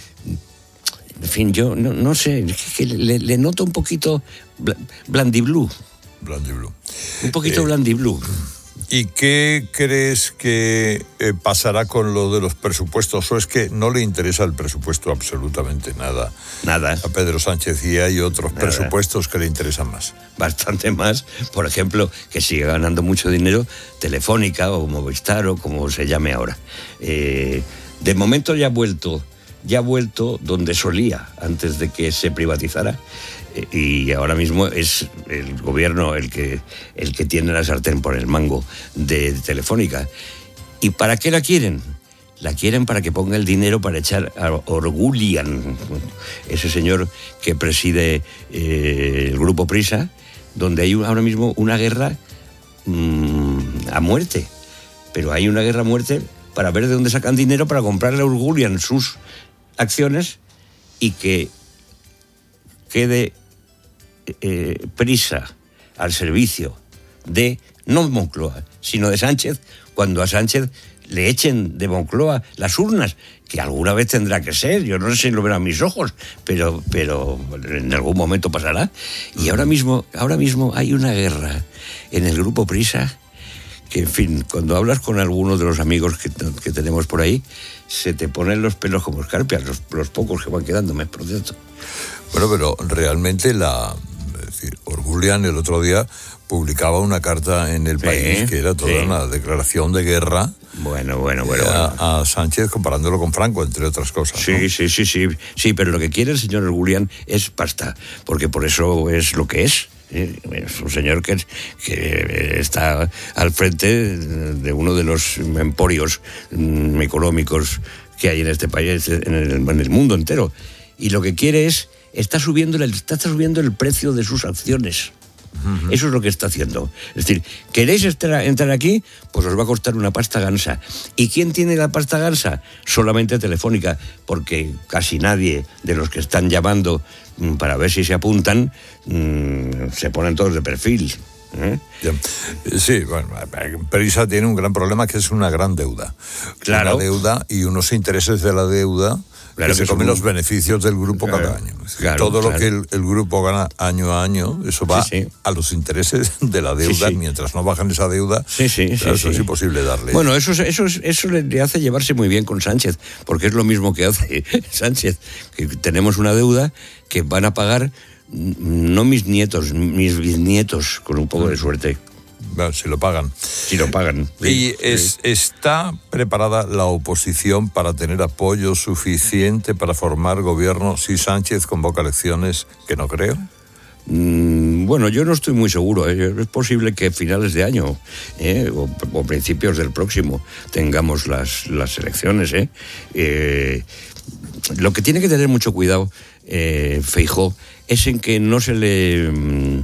en fin, yo no, no sé, que le, le noto un poquito blandiblú. Blandiblú. Un poquito eh, blandiblú. ¿Y qué crees que eh, pasará con lo de los presupuestos? ¿O es que no le interesa el presupuesto absolutamente nada? Nada. A Pedro Sánchez, y hay otros Nada. presupuestos que le interesan más. Bastante más. Por ejemplo, que sigue ganando mucho dinero Telefónica o Movistar o como se llame ahora. Eh, de momento ya ha vuelto, ya ha vuelto donde solía antes de que se privatizara. Y ahora mismo es el gobierno el que, el que tiene la sartén por el mango de Telefónica. ¿Y para qué la quieren? La quieren para que ponga el dinero para echar a Orgulian, ese señor que preside eh, el grupo Prisa, donde hay ahora mismo una guerra mmm, a muerte. Pero hay una guerra a muerte para ver de dónde sacan dinero para comprarle a Orgulian sus acciones y que quede eh, Prisa al servicio de, no Moncloa, sino de Sánchez, cuando a Sánchez le echen de Moncloa las urnas, que alguna vez tendrá que ser, yo no sé si lo verán mis ojos, pero, pero en algún momento pasará. Y ahora mismo, ahora mismo hay una guerra en el grupo Prisa, que en fin, cuando hablas con algunos de los amigos que, que tenemos por ahí, se te ponen los pelos como escarpias, los, los pocos que van quedándome, por cierto. Bueno, pero realmente la... Es decir, Orgulian el otro día publicaba una carta en El País, sí, que era toda sí. una declaración de guerra. Bueno, bueno, bueno. A, bueno. a Sánchez, comparándolo con Franco, entre otras cosas. Sí, ¿no? sí, sí, sí. Sí, pero lo que quiere el señor Orgulian es pasta, porque por eso es lo que es. Es un señor que, que está al frente de uno de los emporios mm, económicos que hay en este país, en el, en el mundo entero. Y lo que quiere es, está subiendo, el, está subiendo el precio de sus acciones. Uh-huh. Eso es lo que está haciendo. Es decir, ¿queréis entrar, entrar aquí? Pues os va a costar una pasta gansa. ¿Y quién tiene la pasta gansa? Solamente Telefónica, porque casi nadie de los que están llamando mmm, para ver si se apuntan mmm, se ponen todos de perfil. ¿Eh? Sí, bueno, Prisa tiene un gran problema, que es una gran deuda. Claro. Una deuda y unos intereses de la deuda. Claro, que, que se comen un... los beneficios del grupo claro, cada año. Es claro, todo claro. lo que el, el grupo gana año a año, eso va sí, sí. a los intereses de la deuda. Sí, sí. Mientras no bajan esa deuda, sí, sí, claro, sí, eso sí. es imposible darle. Bueno, eso, eso, eso le hace llevarse muy bien con Sánchez, porque es lo mismo que hace Sánchez, que tenemos una deuda que van a pagar no mis nietos, mis bisnietos, con un poco de suerte. Bueno, si lo pagan. Si lo pagan. ¿Y sí, es, sí. está preparada la oposición para tener apoyo suficiente para formar gobierno si Sánchez convoca elecciones, que no creo? Mm, bueno, yo no estoy muy seguro. ¿eh? Es posible que a finales de año ¿eh? o, o principios del próximo tengamos las, las elecciones. ¿eh? Eh, lo que tiene que tener mucho cuidado eh, Feijóo es en que no se le... Mm,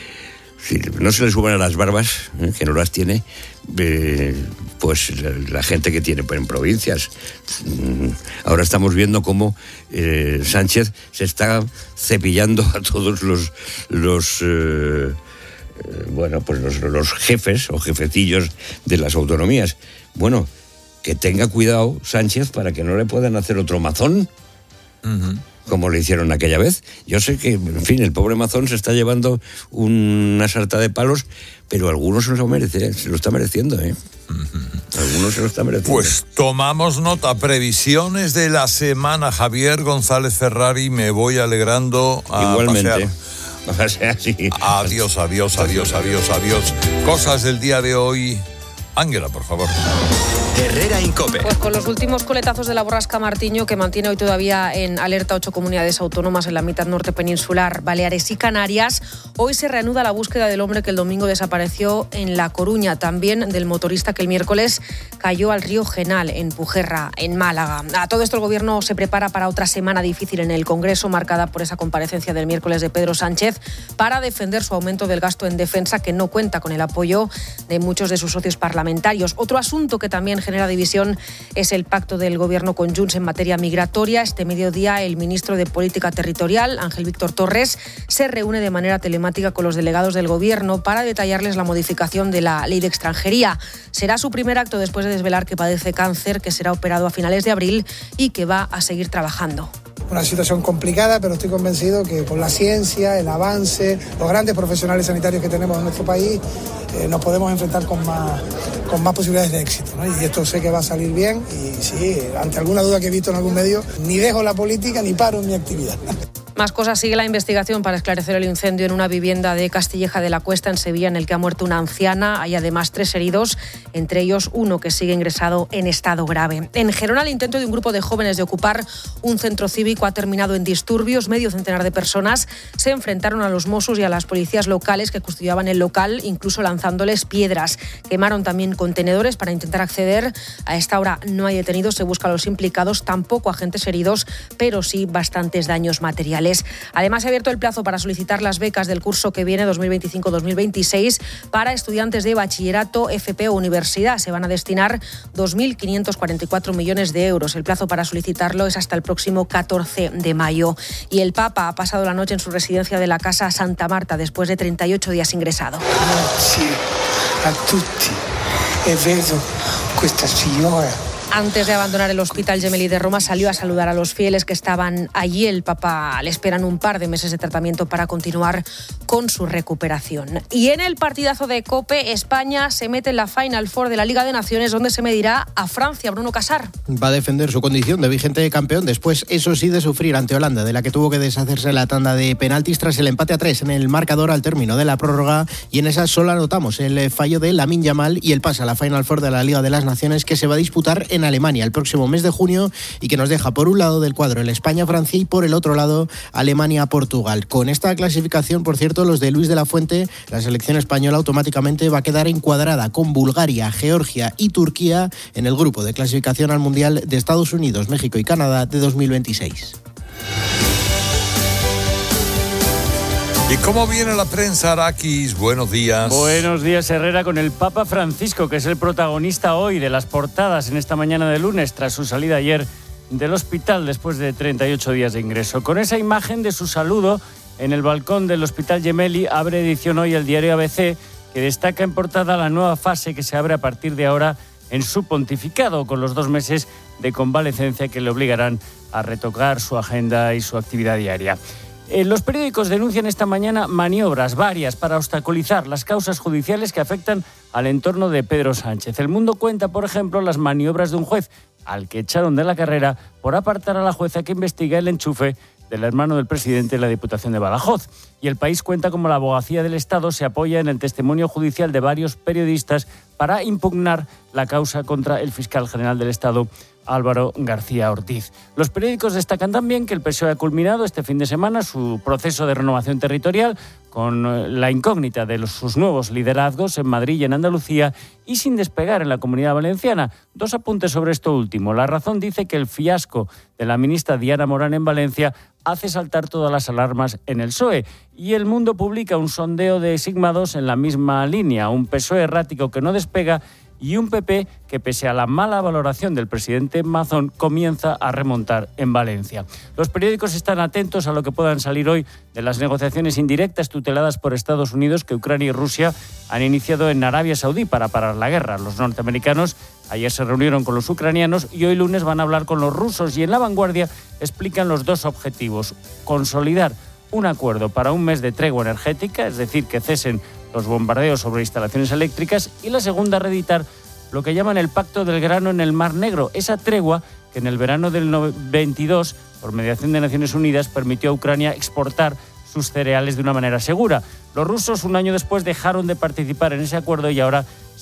si no se le suban a las barbas, ¿eh? que no las tiene, eh, pues la, la gente que tiene en provincias. Ahora estamos viendo cómo eh, Sánchez se está cepillando a todos los, los eh, bueno, pues los, los jefes o jefecillos de las autonomías. Bueno, que tenga cuidado Sánchez para que no le puedan hacer otro Mazón. Uh-huh. Como le hicieron aquella vez. Yo sé que, en fin, el pobre Mazón se está llevando una sarta de palos, pero algunos se lo merece, se lo está mereciendo, ¿eh? Uh-huh. Algunos se lo está mereciendo. Pues tomamos nota. Previsiones de la semana. Javier González Ferrari, me voy alegrando a Igualmente. pasear. O sea, sí. Adiós, adiós, adiós, adiós, adiós. Cosas del día de hoy. Ángela, por favor. Herrera Incope. Pues con los últimos coletazos de la borrasca Martiño, que mantiene hoy todavía en alerta ocho comunidades autónomas en la mitad norte peninsular, Baleares y Canarias, hoy se reanuda la búsqueda del hombre que el domingo desapareció en La Coruña, también del motorista que el miércoles cayó al río Genal, en Pujerra, en Málaga. A todo esto el Gobierno se prepara para otra semana difícil en el Congreso, marcada por esa comparecencia del miércoles de Pedro Sánchez para defender su aumento del gasto en defensa, que no cuenta con el apoyo de muchos de sus socios parlamentarios. Otro asunto que también genera división es el pacto del Gobierno con Junts en materia migratoria. Este mediodía el ministro de Política Territorial, Ángel Víctor Torres, se reúne de manera telemática con los delegados del Gobierno para detallarles la modificación de la Ley de Extranjería. Será su primer acto después de desvelar que padece cáncer, que será operado a finales de abril y que va a seguir trabajando. Una situación complicada, pero estoy convencido que con la ciencia, el avance, los grandes profesionales sanitarios que tenemos en nuestro país, eh, nos podemos enfrentar con más, con más posibilidades de éxito, ¿no? Y esto sé que va a salir bien y sí, ante alguna duda que he visto en algún medio, ni dejo la política ni paro en mi actividad. Más cosas. Sigue la investigación para esclarecer el incendio en una vivienda de Castilleja de la Cuesta, en Sevilla, en el que ha muerto una anciana. Hay además tres heridos, entre ellos uno que sigue ingresado en estado grave. En Gerona, el intento de un grupo de jóvenes de ocupar un centro cívico ha terminado en disturbios. Medio centenar de personas se enfrentaron a los Mossos y a las policías locales que custodiaban el local, incluso lanzándoles piedras. Quemaron también contenedores para intentar acceder. A esta hora no hay detenidos, se busca a los implicados, tampoco agentes heridos, pero sí bastantes daños materiales. Además, se ha abierto el plazo para solicitar las becas del curso que viene, dos mil veinticinco dos mil veintiséis, para estudiantes de bachillerato, F P o universidad. Se van a destinar dos mil quinientos cuarenta y cuatro millones de euros. El plazo para solicitarlo es hasta el próximo catorce de mayo. Y el Papa ha pasado la noche en su residencia de la Casa Santa Marta, después de treinta y ocho días ingresado. Grazie a tutti. E vedo questa signora. Antes de abandonar el Hospital Gemelli de Roma, salió a saludar a los fieles que estaban allí. El Papa le esperan un par de meses de tratamiento para continuar con su recuperación. Y en el partidazo de COPE, España se mete en la Final Four de la Liga de Naciones, donde se medirá a Francia. Bruno Casar. Va a defender su condición de vigente campeón después, eso sí, de sufrir ante Holanda, de la que tuvo que deshacerse la tanda de penaltis tras el empate a tres en el marcador al término de la prórroga. Y en esa solo anotamos el fallo de Lamine Yamal y el pase a la Final Four de la Liga de las Naciones, que se va a disputar en Alemania el próximo mes de junio y que nos deja por un lado del cuadro el España-Francia y por el otro lado Alemania-Portugal. Con esta clasificación, por cierto, los de Luis de la Fuente, la selección española automáticamente va a quedar encuadrada con Bulgaria, Georgia y Turquía en el grupo de clasificación al Mundial de Estados Unidos, México y Canadá de dos mil veintiséis. ¿Y cómo viene la prensa, Arakis? Buenos días. Buenos días, Herrera, con el Papa Francisco, que es el protagonista hoy de las portadas en esta mañana de lunes, tras su salida ayer del hospital después de treinta y ocho días de ingreso. Con esa imagen de su saludo en el balcón del Hospital Gemelli, abre edición hoy el diario A B C, que destaca en portada la nueva fase que se abre a partir de ahora en su pontificado, con los dos meses de convalecencia que le obligarán a retocar su agenda y su actividad diaria. Eh, los periódicos denuncian esta mañana maniobras varias para obstaculizar las causas judiciales que afectan al entorno de Pedro Sánchez. El Mundo cuenta, por ejemplo, las maniobras de un juez al que echaron de la carrera por apartar a la jueza que investiga el enchufe del hermano del presidente de la Diputación de Badajoz. Y El País cuenta cómo la Abogacía del Estado se apoya en el testimonio judicial de varios periodistas para impugnar la causa contra el fiscal general del Estado, Álvaro García Ortiz. Los periódicos destacan también que el P S O E ha culminado este fin de semana su proceso de renovación territorial con la incógnita de los, sus nuevos liderazgos en Madrid y en Andalucía y sin despegar en la Comunidad Valenciana. Dos apuntes sobre esto último. La Razón dice que el fiasco de la ministra Diana Morán en Valencia hace saltar todas las alarmas en el P S O E. Y El Mundo publica un sondeo de Sigma dos en la misma línea. Un P S O E errático que no despega y un P P que, pese a la mala valoración del presidente Mazón, comienza a remontar en Valencia. Los periódicos están atentos a lo que puedan salir hoy de las negociaciones indirectas tuteladas por Estados Unidos que Ucrania y Rusia han iniciado en Arabia Saudí para parar la guerra. Los norteamericanos ayer se reunieron con los ucranianos y hoy lunes van a hablar con los rusos, y en La Vanguardia explican los dos objetivos: consolidar un acuerdo para un mes de tregua energética, es decir, que cesen los bombardeos sobre instalaciones eléctricas, y la segunda, reeditar lo que llaman el Pacto del Grano en el Mar Negro, esa tregua que en el verano del veintidós, por mediación de Naciones Unidas, permitió a Ucrania exportar sus cereales de una manera segura. Los rusos, un año después, dejaron de participar en ese acuerdo y ahora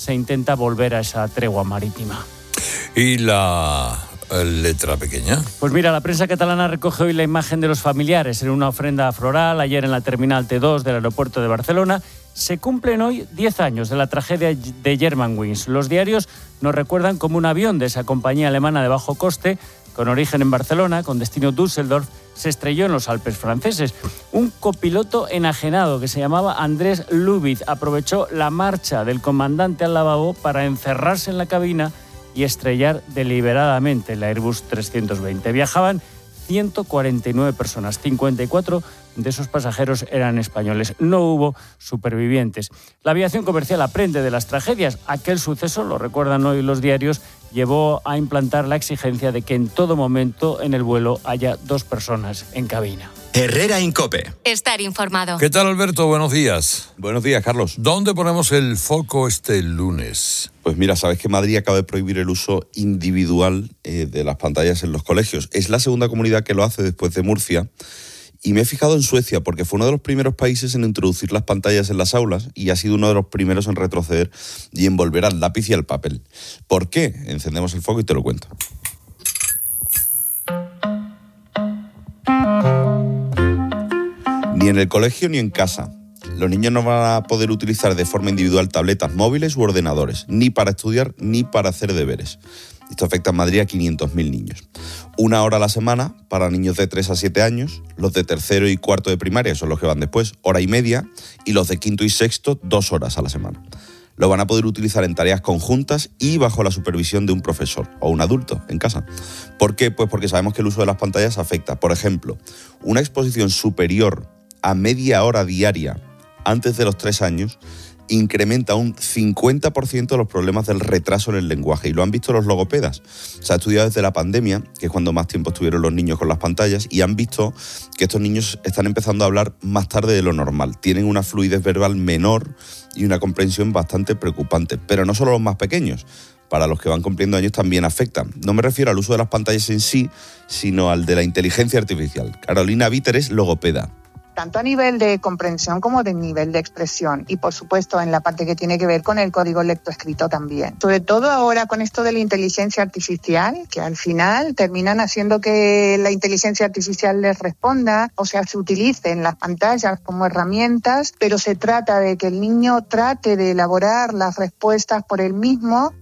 se intenta volver a esa tregua marítima. ¿Y la letra pequeña? Pues mira, la prensa catalana recoge hoy la imagen de los familiares en una ofrenda floral ayer en la terminal T dos del aeropuerto de Barcelona. Se cumplen hoy diez años de la tragedia de Germanwings. Los diarios nos recuerdan como un avión de esa compañía alemana de bajo coste, con origen en Barcelona, con destino Düsseldorf, se estrelló en los Alpes franceses. Un copiloto enajenado que se llamaba Andrés Lubitz aprovechó la marcha del comandante al lavabo para encerrarse en la cabina y estrellar deliberadamente el Airbus trescientos veinte. Viajaban ciento cuarenta y nueve personas, cincuenta y cuatro de esos pasajeros eran españoles. No hubo supervivientes. La aviación comercial aprende de las tragedias. Aquel suceso, lo recuerdan hoy los diarios, llevó a implantar la exigencia de que en todo momento en el vuelo haya dos personas en cabina. Herrera Incope. Estar informado. ¿Qué tal, Alberto? Buenos días. Buenos días, Carlos. ¿Dónde ponemos el foco este lunes? Pues mira, sabes que Madrid acaba de prohibir el uso individual eh, de las pantallas en los colegios. Es la segunda comunidad que lo hace después de Murcia. Y me he fijado en Suecia porque fue uno de los primeros países en introducir las pantallas en las aulas y ha sido uno de los primeros en retroceder y en volver al lápiz y al papel. ¿Por qué? Encendemos el foco y te lo cuento. Ni en el colegio ni en casa. Los niños no van a poder utilizar de forma individual tabletas móviles u ordenadores, ni para estudiar ni para hacer deberes. Esto afecta en Madrid a quinientos mil niños. Una hora a la semana para niños de tres a siete años, los de tercero y cuarto de primaria son los que van después, hora y media, y los de quinto y sexto, dos horas a la semana. Lo van a poder utilizar en tareas conjuntas y bajo la supervisión de un profesor o un adulto en casa. ¿Por qué? Pues porque sabemos que el uso de las pantallas afecta. Por ejemplo, una exposición superior a media hora diaria antes de los tres años incrementa un cincuenta por ciento los problemas del retraso en el lenguaje, y lo han visto los logopedas. Se ha estudiado desde la pandemia, que es cuando más tiempo estuvieron los niños con las pantallas, y han visto que estos niños están empezando a hablar más tarde de lo normal. Tienen una fluidez verbal menor y una comprensión bastante preocupante. Pero no solo los más pequeños, para los que van cumpliendo años también afectan. No me refiero al uso de las pantallas en sí, sino al de la inteligencia artificial. Carolina Víter es logopeda. Tanto a nivel de comprensión como de nivel de expresión, y por supuesto en la parte que tiene que ver con el código lectoescrito también. Sobre todo ahora con esto de la inteligencia artificial, que al final terminan haciendo que la inteligencia artificial les responda, o sea, se utilicen las pantallas como herramientas, pero se trata de que el niño trate de elaborar las respuestas por él mismo.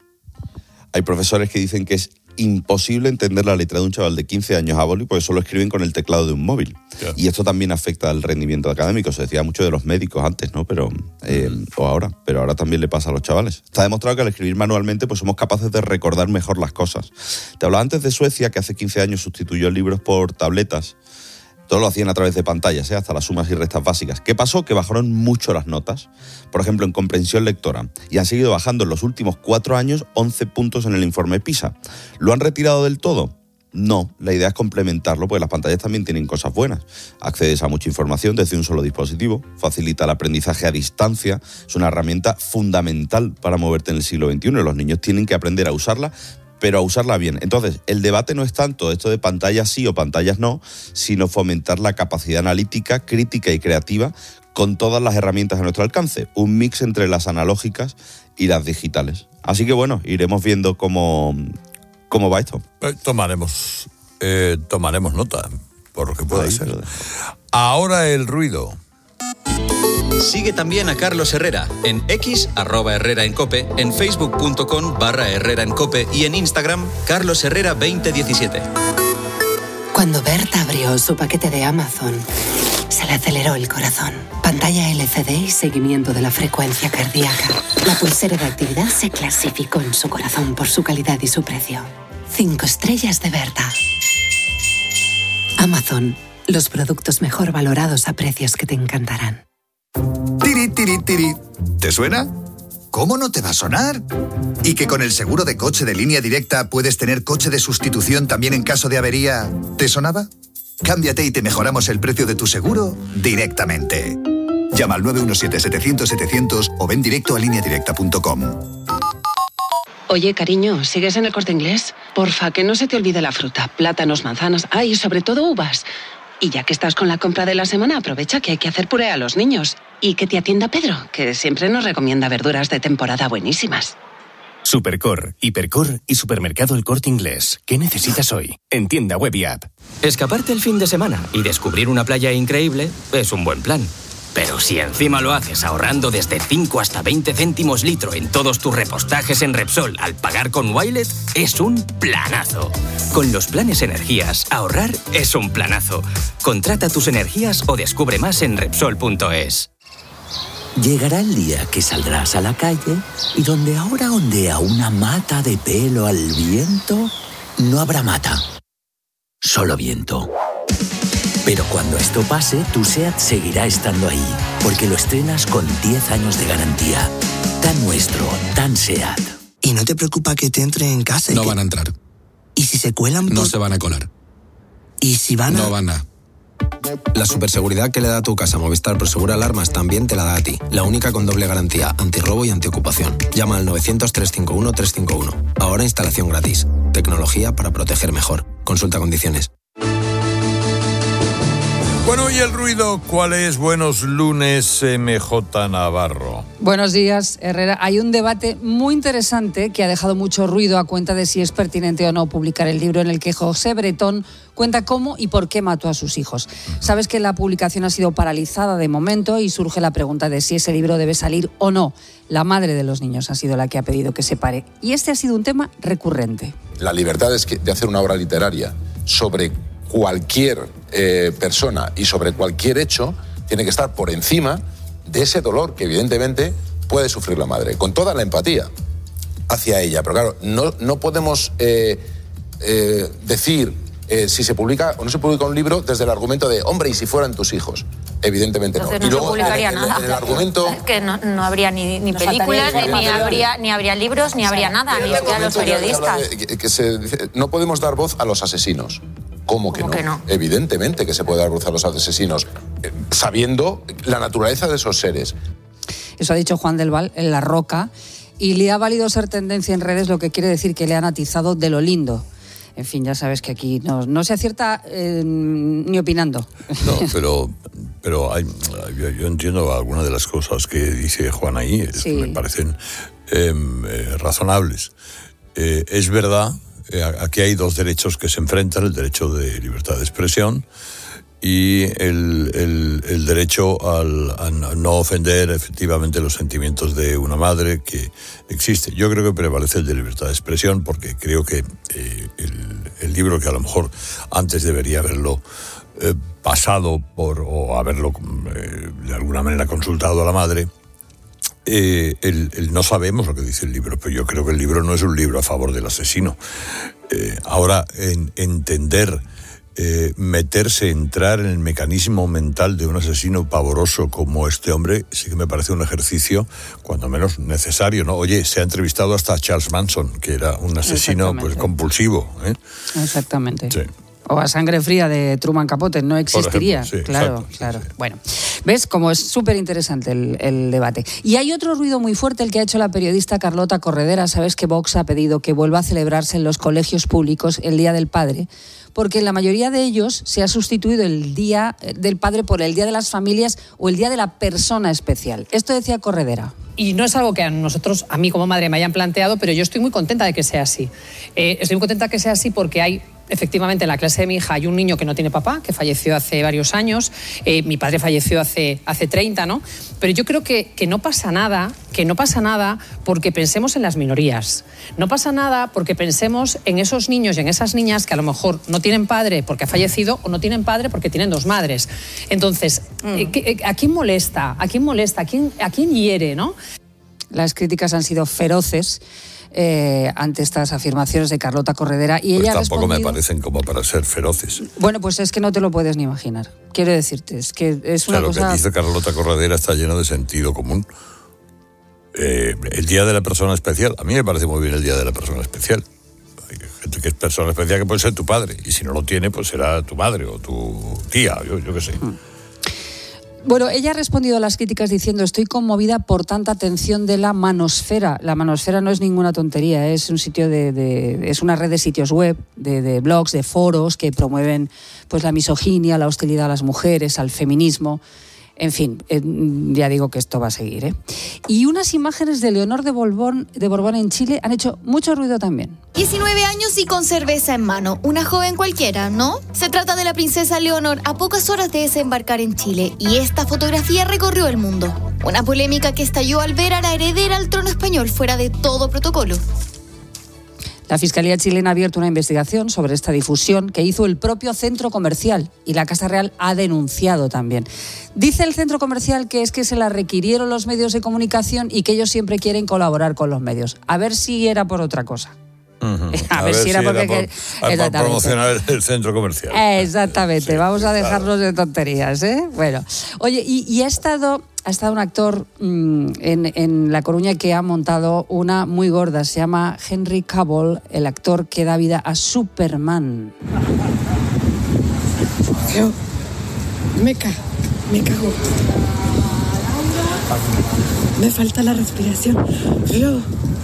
Hay profesores que dicen que es imposible entender la letra de un chaval de quince años a boli porque solo escriben con el teclado de un móvil. Yeah. Y esto también afecta al rendimiento académico. Se decía mucho de los médicos antes, ¿no? Pero, eh, mm. o ahora, pero ahora también le pasa a los chavales. Está demostrado que al escribir manualmente pues somos capaces de recordar mejor las cosas. Te hablaba antes de Suecia, que hace quince años sustituyó libros por tabletas. Todo lo hacían a través de pantallas, ¿eh? Hasta las sumas y restas básicas. ¿Qué pasó? Que bajaron mucho las notas. Por ejemplo, en comprensión lectora. Y han seguido bajando en los últimos cuatro años once puntos en el informe PISA. ¿Lo han retirado del todo? No, la idea es complementarlo, porque las pantallas también tienen cosas buenas. Accedes a mucha información desde un solo dispositivo, facilita el aprendizaje a distancia, es una herramienta fundamental para moverte en el siglo veintiuno y los niños tienen que aprender a usarla, pero a usarla bien. Entonces, el debate no es tanto esto de pantallas sí o pantallas no, sino fomentar la capacidad analítica, crítica y creativa con todas las herramientas a nuestro alcance. Un mix entre las analógicas y las digitales. Así que bueno, iremos viendo cómo, cómo va esto. Eh, tomaremos, eh, tomaremos nota, por lo que pueda ser. Ahora el ruido. Sigue también a Carlos Herrera en X, arroba Herrera en Cope, en facebook.com barra Herrera en Cope y en Instagram, Carlos Herrera veinte diecisiete. Cuando Berta abrió su paquete de Amazon, se le aceleró el corazón. Pantalla L C D y seguimiento de la frecuencia cardíaca. La pulsera de actividad se clasificó en su corazón por su calidad y su precio. Cinco estrellas de Berta. Amazon, los productos mejor valorados a precios que te encantarán. Tiri, tiri, tiri. ¿Te suena? ¿Cómo no te va a sonar? ¿Y que con el seguro de coche de Línea Directa puedes tener coche de sustitución también en caso de avería? ¿Te sonaba? Cámbiate y te mejoramos el precio de tu seguro directamente. Llama al nueve uno siete, setecientos, setecientos o ven directo a línea directa punto com. Oye, cariño, ¿sigues en el Corte Inglés? Porfa, que no se te olvide la fruta, plátanos, manzanas, ay, y sobre todo uvas. Y ya que estás con la compra de la semana, aprovecha que hay que hacer puré a los niños. Y que te atienda Pedro, que siempre nos recomienda verduras de temporada buenísimas. Supercor, Hipercor y Supermercado El Corte Inglés. ¿Qué necesitas hoy? En tienda web y app. Escaparte el fin de semana y descubrir una playa increíble es un buen plan. Pero si encima lo haces ahorrando desde cinco hasta veinte céntimos litro en todos tus repostajes en Repsol al pagar con Wilet, es un planazo. Con los planes energías, ahorrar es un planazo. Contrata tus energías o descubre más en Repsol punto es. Llegará el día que saldrás a la calle y donde ahora ondea una mata de pelo al viento, no habrá mata, solo viento. Pero cuando esto pase, tu SEAT seguirá estando ahí, porque lo estrenas con diez años de garantía. Tan nuestro, tan SEAT. ¿Y no te preocupa que te entre en casa? No que... van a entrar. ¿Y si se cuelan? Por... No se van a colar. ¿Y si van a...? No van a... La superseguridad que le da a tu casa Movistar Prosegur Alarmas también te la da a ti. La única con doble garantía, antirrobo y antiocupación. Llama al novecientos, trescientos cincuenta y uno, trescientos cincuenta y uno. Ahora instalación gratis. Tecnología para proteger mejor. Consulta condiciones. Bueno, ¿y el ruido cuál es? Buenos lunes, M J Navarro. Buenos días, Herrera. Hay un debate muy interesante que ha dejado mucho ruido a cuenta de si es pertinente o no publicar el libro en el que José Bretón cuenta cómo y por qué mató a sus hijos. Sabes que la publicación ha sido paralizada de momento y surge la pregunta de si ese libro debe salir o no. La madre de los niños ha sido la que ha pedido que se pare. Y este ha sido un tema recurrente. La libertad es que, de hacer una obra literaria sobre cualquier eh, persona y sobre cualquier hecho tiene que estar por encima de ese dolor que evidentemente puede sufrir la madre, con toda la empatía hacia ella. Pero claro, no, no podemos eh, eh, decir eh, si se publica o no se publica un libro desde el argumento de, hombre, ¿y si fueran tus hijos? Evidentemente no. Entonces no. Y luego, se publicaría en, nada. En el argumento... Es que no, no habría ni, ni películas, ni, ni, habría, ni habría libros, ni habría nada, ni siquiera los periodistas. De, que, que se dice, no podemos dar voz a los asesinos. ¿Cómo que, ¿Cómo no? que no? Evidentemente que se puede dar voz a los asesinos, eh, sabiendo la naturaleza de esos seres. Eso ha dicho Juan del Val en La Roca, y le ha valido ser tendencia en redes, lo que quiere decir que le han atizado de lo lindo. En fin, ya sabes que aquí no, no se acierta eh, ni opinando. No, pero, pero hay, yo, yo entiendo algunas de las cosas que dice Juan ahí, sí. Me parecen eh, eh, razonables. Eh, es verdad. Aquí hay dos derechos que se enfrentan, el derecho de libertad de expresión y el, el, el derecho al, a no ofender efectivamente los sentimientos de una madre que existe. Yo creo que prevalece el de libertad de expresión porque creo que eh, el, el libro que a lo mejor antes debería haberlo eh, pasado por o haberlo eh, de alguna manera consultado a la madre. Eh, el, el no sabemos lo que dice el libro, pero yo creo que el libro no es un libro a favor del asesino. Eh, ahora, en, entender, eh, meterse, entrar en el mecanismo mental de un asesino pavoroso como este hombre, sí que me parece un ejercicio, cuando menos necesario, ¿no? Oye, se ha entrevistado hasta a Charles Manson, que era un asesino pues compulsivo, ¿eh? Exactamente. Sí. O a Sangre Fría de Truman Capote, no existiría. Ejemplo, sí, claro, exacto, claro. Sí, sí. Bueno, ¿ves? Como es súper interesante el, el debate. Y hay otro ruido muy fuerte, el que ha hecho la periodista Carlota Corredera. Sabes que Vox ha pedido que vuelva a celebrarse en los colegios públicos el Día del Padre, porque en la mayoría de ellos se ha sustituido el Día del Padre por el Día de las Familias o el Día de la Persona Especial. Esto decía Corredera. Y no es algo que a nosotros, a mí como madre, me hayan planteado, pero yo estoy muy contenta de que sea así. Eh, estoy muy contenta de que sea así porque hay... Efectivamente, en la clase de mi hija hay un niño que no tiene papá, que falleció hace varios años. Eh, mi padre falleció hace, hace treinta, ¿no? Pero yo creo que, que no pasa nada, que no pasa nada porque pensemos en las minorías. No pasa nada porque pensemos en esos niños y en esas niñas que a lo mejor no tienen padre porque ha fallecido o no tienen padre porque tienen dos madres. Entonces, mm. ¿a quién molesta? ¿A quién molesta? ¿A quién, a quién hiere, no? Las críticas han sido feroces. Eh, ante estas afirmaciones de Carlota Corredera y pues ella tampoco ha respondido... me parecen como para ser feroces. Bueno, pues es que no te lo puedes ni imaginar. Quiero decirte, es que es una claro, cosa... Lo que dice Carlota Corredera está lleno de sentido común. Eh, el Día de la Persona Especial, a mí me parece muy bien el Día de la Persona Especial. Hay gente que es persona especial que puede ser tu padre y si no lo tiene, pues será tu madre o tu tía, yo, yo qué sé. Hmm. Bueno, ella ha respondido a las críticas diciendo estoy conmovida por tanta atención de la manosfera. La manosfera no es ninguna tontería, es un sitio de, de es una red de sitios web, de, de blogs, de foros que promueven pues la misoginia, la hostilidad a las mujeres, al feminismo. En fin, eh, ya digo que esto va a seguir, ¿eh? Y unas imágenes de Leonor de Borbón, de Borbón en Chile han hecho mucho ruido también. diecinueve años y con cerveza en mano. Una joven cualquiera, ¿no? Se trata de la princesa Leonor a pocas horas de desembarcar en Chile. Y esta fotografía recorrió el mundo. Una polémica que estalló al ver a la heredera al trono español fuera de todo protocolo. La Fiscalía chilena ha abierto una investigación sobre esta difusión que hizo el propio centro comercial y la Casa Real ha denunciado también. Dice el centro comercial que es que se la requirieron los medios de comunicación y que ellos siempre quieren colaborar con los medios. A ver si era por otra cosa. Uh-huh. A, a ver, ver si era si porque... Era por, para promocionar el, el centro comercial. Exactamente, sí, vamos a dejarnos claro. de tonterías, ¿eh? Bueno, oye, y, y ha estado... Ha estado un actor mmm, en, en La Coruña que ha montado una muy gorda. Se llama Henry Cavill, el actor que da vida a Superman. Yo me cago, me cago. Me falta la respiración. Yo...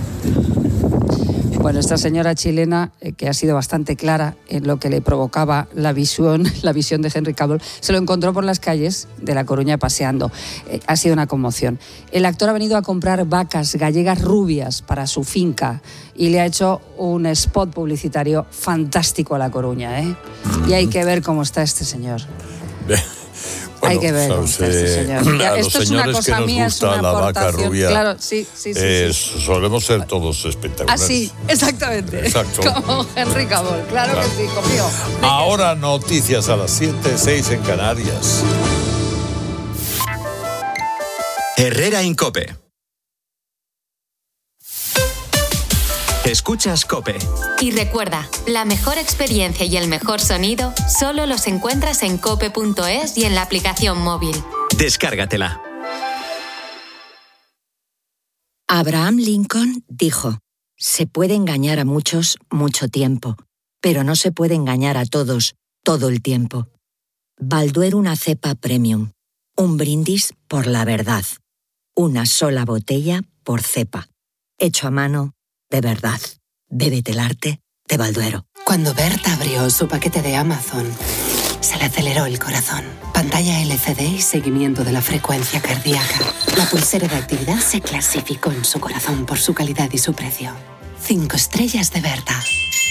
Bueno, esta señora chilena, eh, que ha sido bastante clara en lo que le provocaba la visión, la visión de Henry Cavill, se lo encontró por las calles de La Coruña paseando. Eh, ha sido una conmoción. El actor ha venido a comprar vacas gallegas rubias para su finca y le ha hecho un spot publicitario fantástico a La Coruña, ¿eh? Y hay que ver cómo está este señor. Bueno, hay que ver cómo está este señor. A Esto los es una señores cosa que nos mía, gusta es una la vaca aportación. rubia, Claro, sí, sí, sí, eh, sí. solemos ser todos espectaculares. Así, exactamente. Exacto. Como Henry Cavill, claro, claro. que sí, conmigo. Ahora noticias a las siete, seis en Canarias. Herrera en COPE. Escuchas COPE. Y recuerda, la mejor experiencia y el mejor sonido solo los encuentras en cope punto es y en la aplicación móvil. Descárgatela. Abraham Lincoln dijo: se puede engañar a muchos mucho tiempo, pero no se puede engañar a todos todo el tiempo. Balduero una cepa premium. Un brindis por la verdad. Una sola botella por cepa. Hecho a mano, de verdad. Bébete el arte de Balduero. Cuando Berta abrió su paquete de Amazon, se le aceleró el corazón. Pantalla L C D y seguimiento de la frecuencia cardíaca. La pulsera de actividad se clasificó en su corazón por su calidad y su precio. Cinco estrellas de Berta.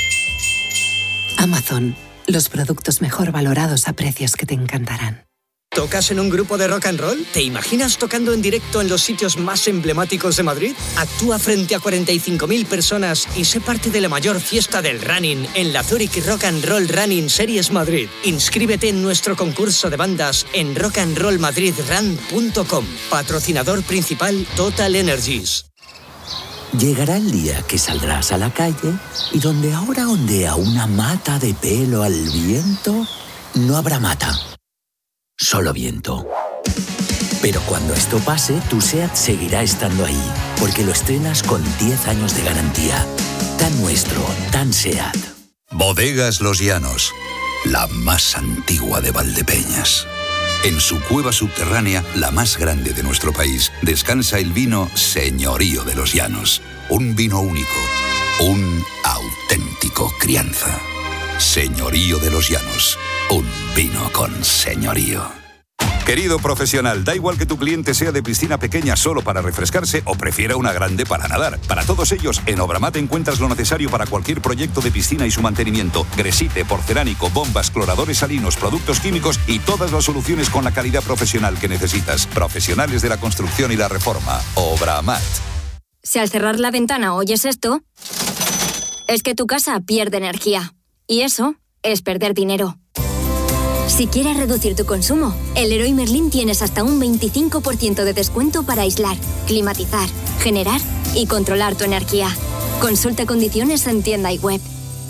Amazon, los productos mejor valorados a precios que te encantarán. ¿Tocas en un grupo de rock and roll? ¿Te imaginas tocando en directo en los sitios más emblemáticos de Madrid? Actúa frente a cuarenta y cinco mil personas y sé parte de la mayor fiesta del running en la Zurich Rock and Roll Running Series Madrid. Inscríbete en nuestro concurso de bandas en rock and roll madrid run punto com. Patrocinador principal Total Energies. Llegará el día que saldrás a la calle y donde ahora ondea una mata de pelo al viento, no habrá mata. Solo viento. Pero cuando esto pase, tu SEAT seguirá estando ahí, porque lo estrenas con diez años de garantía. Tan nuestro, tan SEAT. Bodegas Los Llanos, la más antigua de Valdepeñas. En su cueva subterránea, la más grande de nuestro país, descansa el vino Señorío de los Llanos. Un vino único, un auténtico crianza. Señorío de los Llanos, un vino con señorío. Querido profesional, da igual que tu cliente sea de piscina pequeña solo para refrescarse o prefiera una grande para nadar. Para todos ellos, en Obramat encuentras lo necesario para cualquier proyecto de piscina y su mantenimiento. Gresite, porcelánico, bombas, cloradores salinos, productos químicos y todas las soluciones con la calidad profesional que necesitas. Profesionales de la construcción y la reforma. Obramat. Si al cerrar la ventana oyes esto, es que tu casa pierde energía. Y eso es perder dinero. Si quieres reducir tu consumo, en Leroy Merlin tienes hasta un veinticinco por ciento de descuento para aislar, climatizar, generar y controlar tu energía. Consulta condiciones en tienda y web.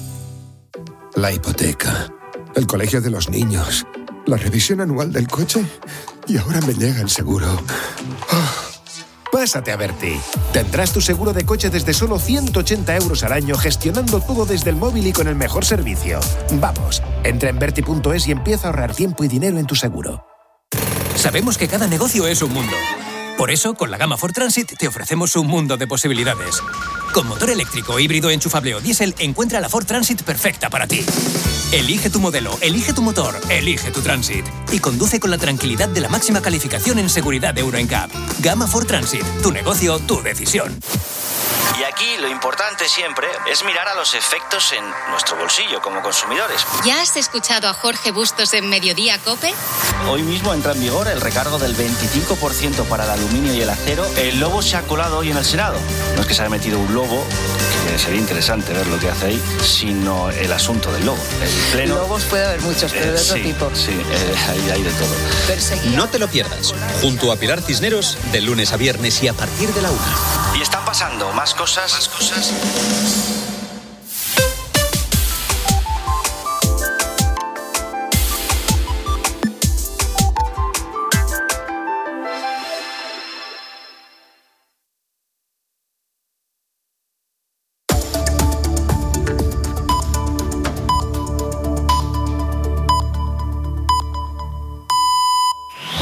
La hipoteca, el colegio de los niños, la revisión anual del coche y ahora me llega el seguro. Oh. Pásate a Berti. Tendrás tu seguro de coche desde solo ciento ochenta euros al año, gestionando todo desde el móvil y con el mejor servicio. Vamos, entra en Berti punto es y empieza a ahorrar tiempo y dinero en tu seguro. Sabemos que cada negocio es un mundo. Por eso, con la gama Ford Transit te ofrecemos un mundo de posibilidades. Con motor eléctrico, híbrido, enchufable o diésel, encuentra la Ford Transit perfecta para ti. Elige tu modelo, elige tu motor, elige tu Transit. Y conduce con la tranquilidad de la máxima calificación en seguridad de Euro N C A P. Gama Ford Transit. Tu negocio, tu decisión. Y aquí lo importante siempre es mirar a los efectos en nuestro bolsillo como consumidores. ¿Ya has escuchado a Jorge Bustos en Mediodía COPE? Hoy mismo entra en vigor el recargo del veinticinco por ciento para el aluminio y el acero. El lobo se ha colado hoy en el Senado. No es que se haya metido un lobo, que sería interesante ver lo que hace ahí, sino el asunto del lobo. El pleno... Lobos puede haber muchos, pero de eh, otro sí, tipo. Sí, eh, hay, hay de todo. Perseguía. No te lo pierdas. Junto a Pilar Cisneros, de lunes a viernes y a partir de la una. Y están pasando más cosas. Más cosas.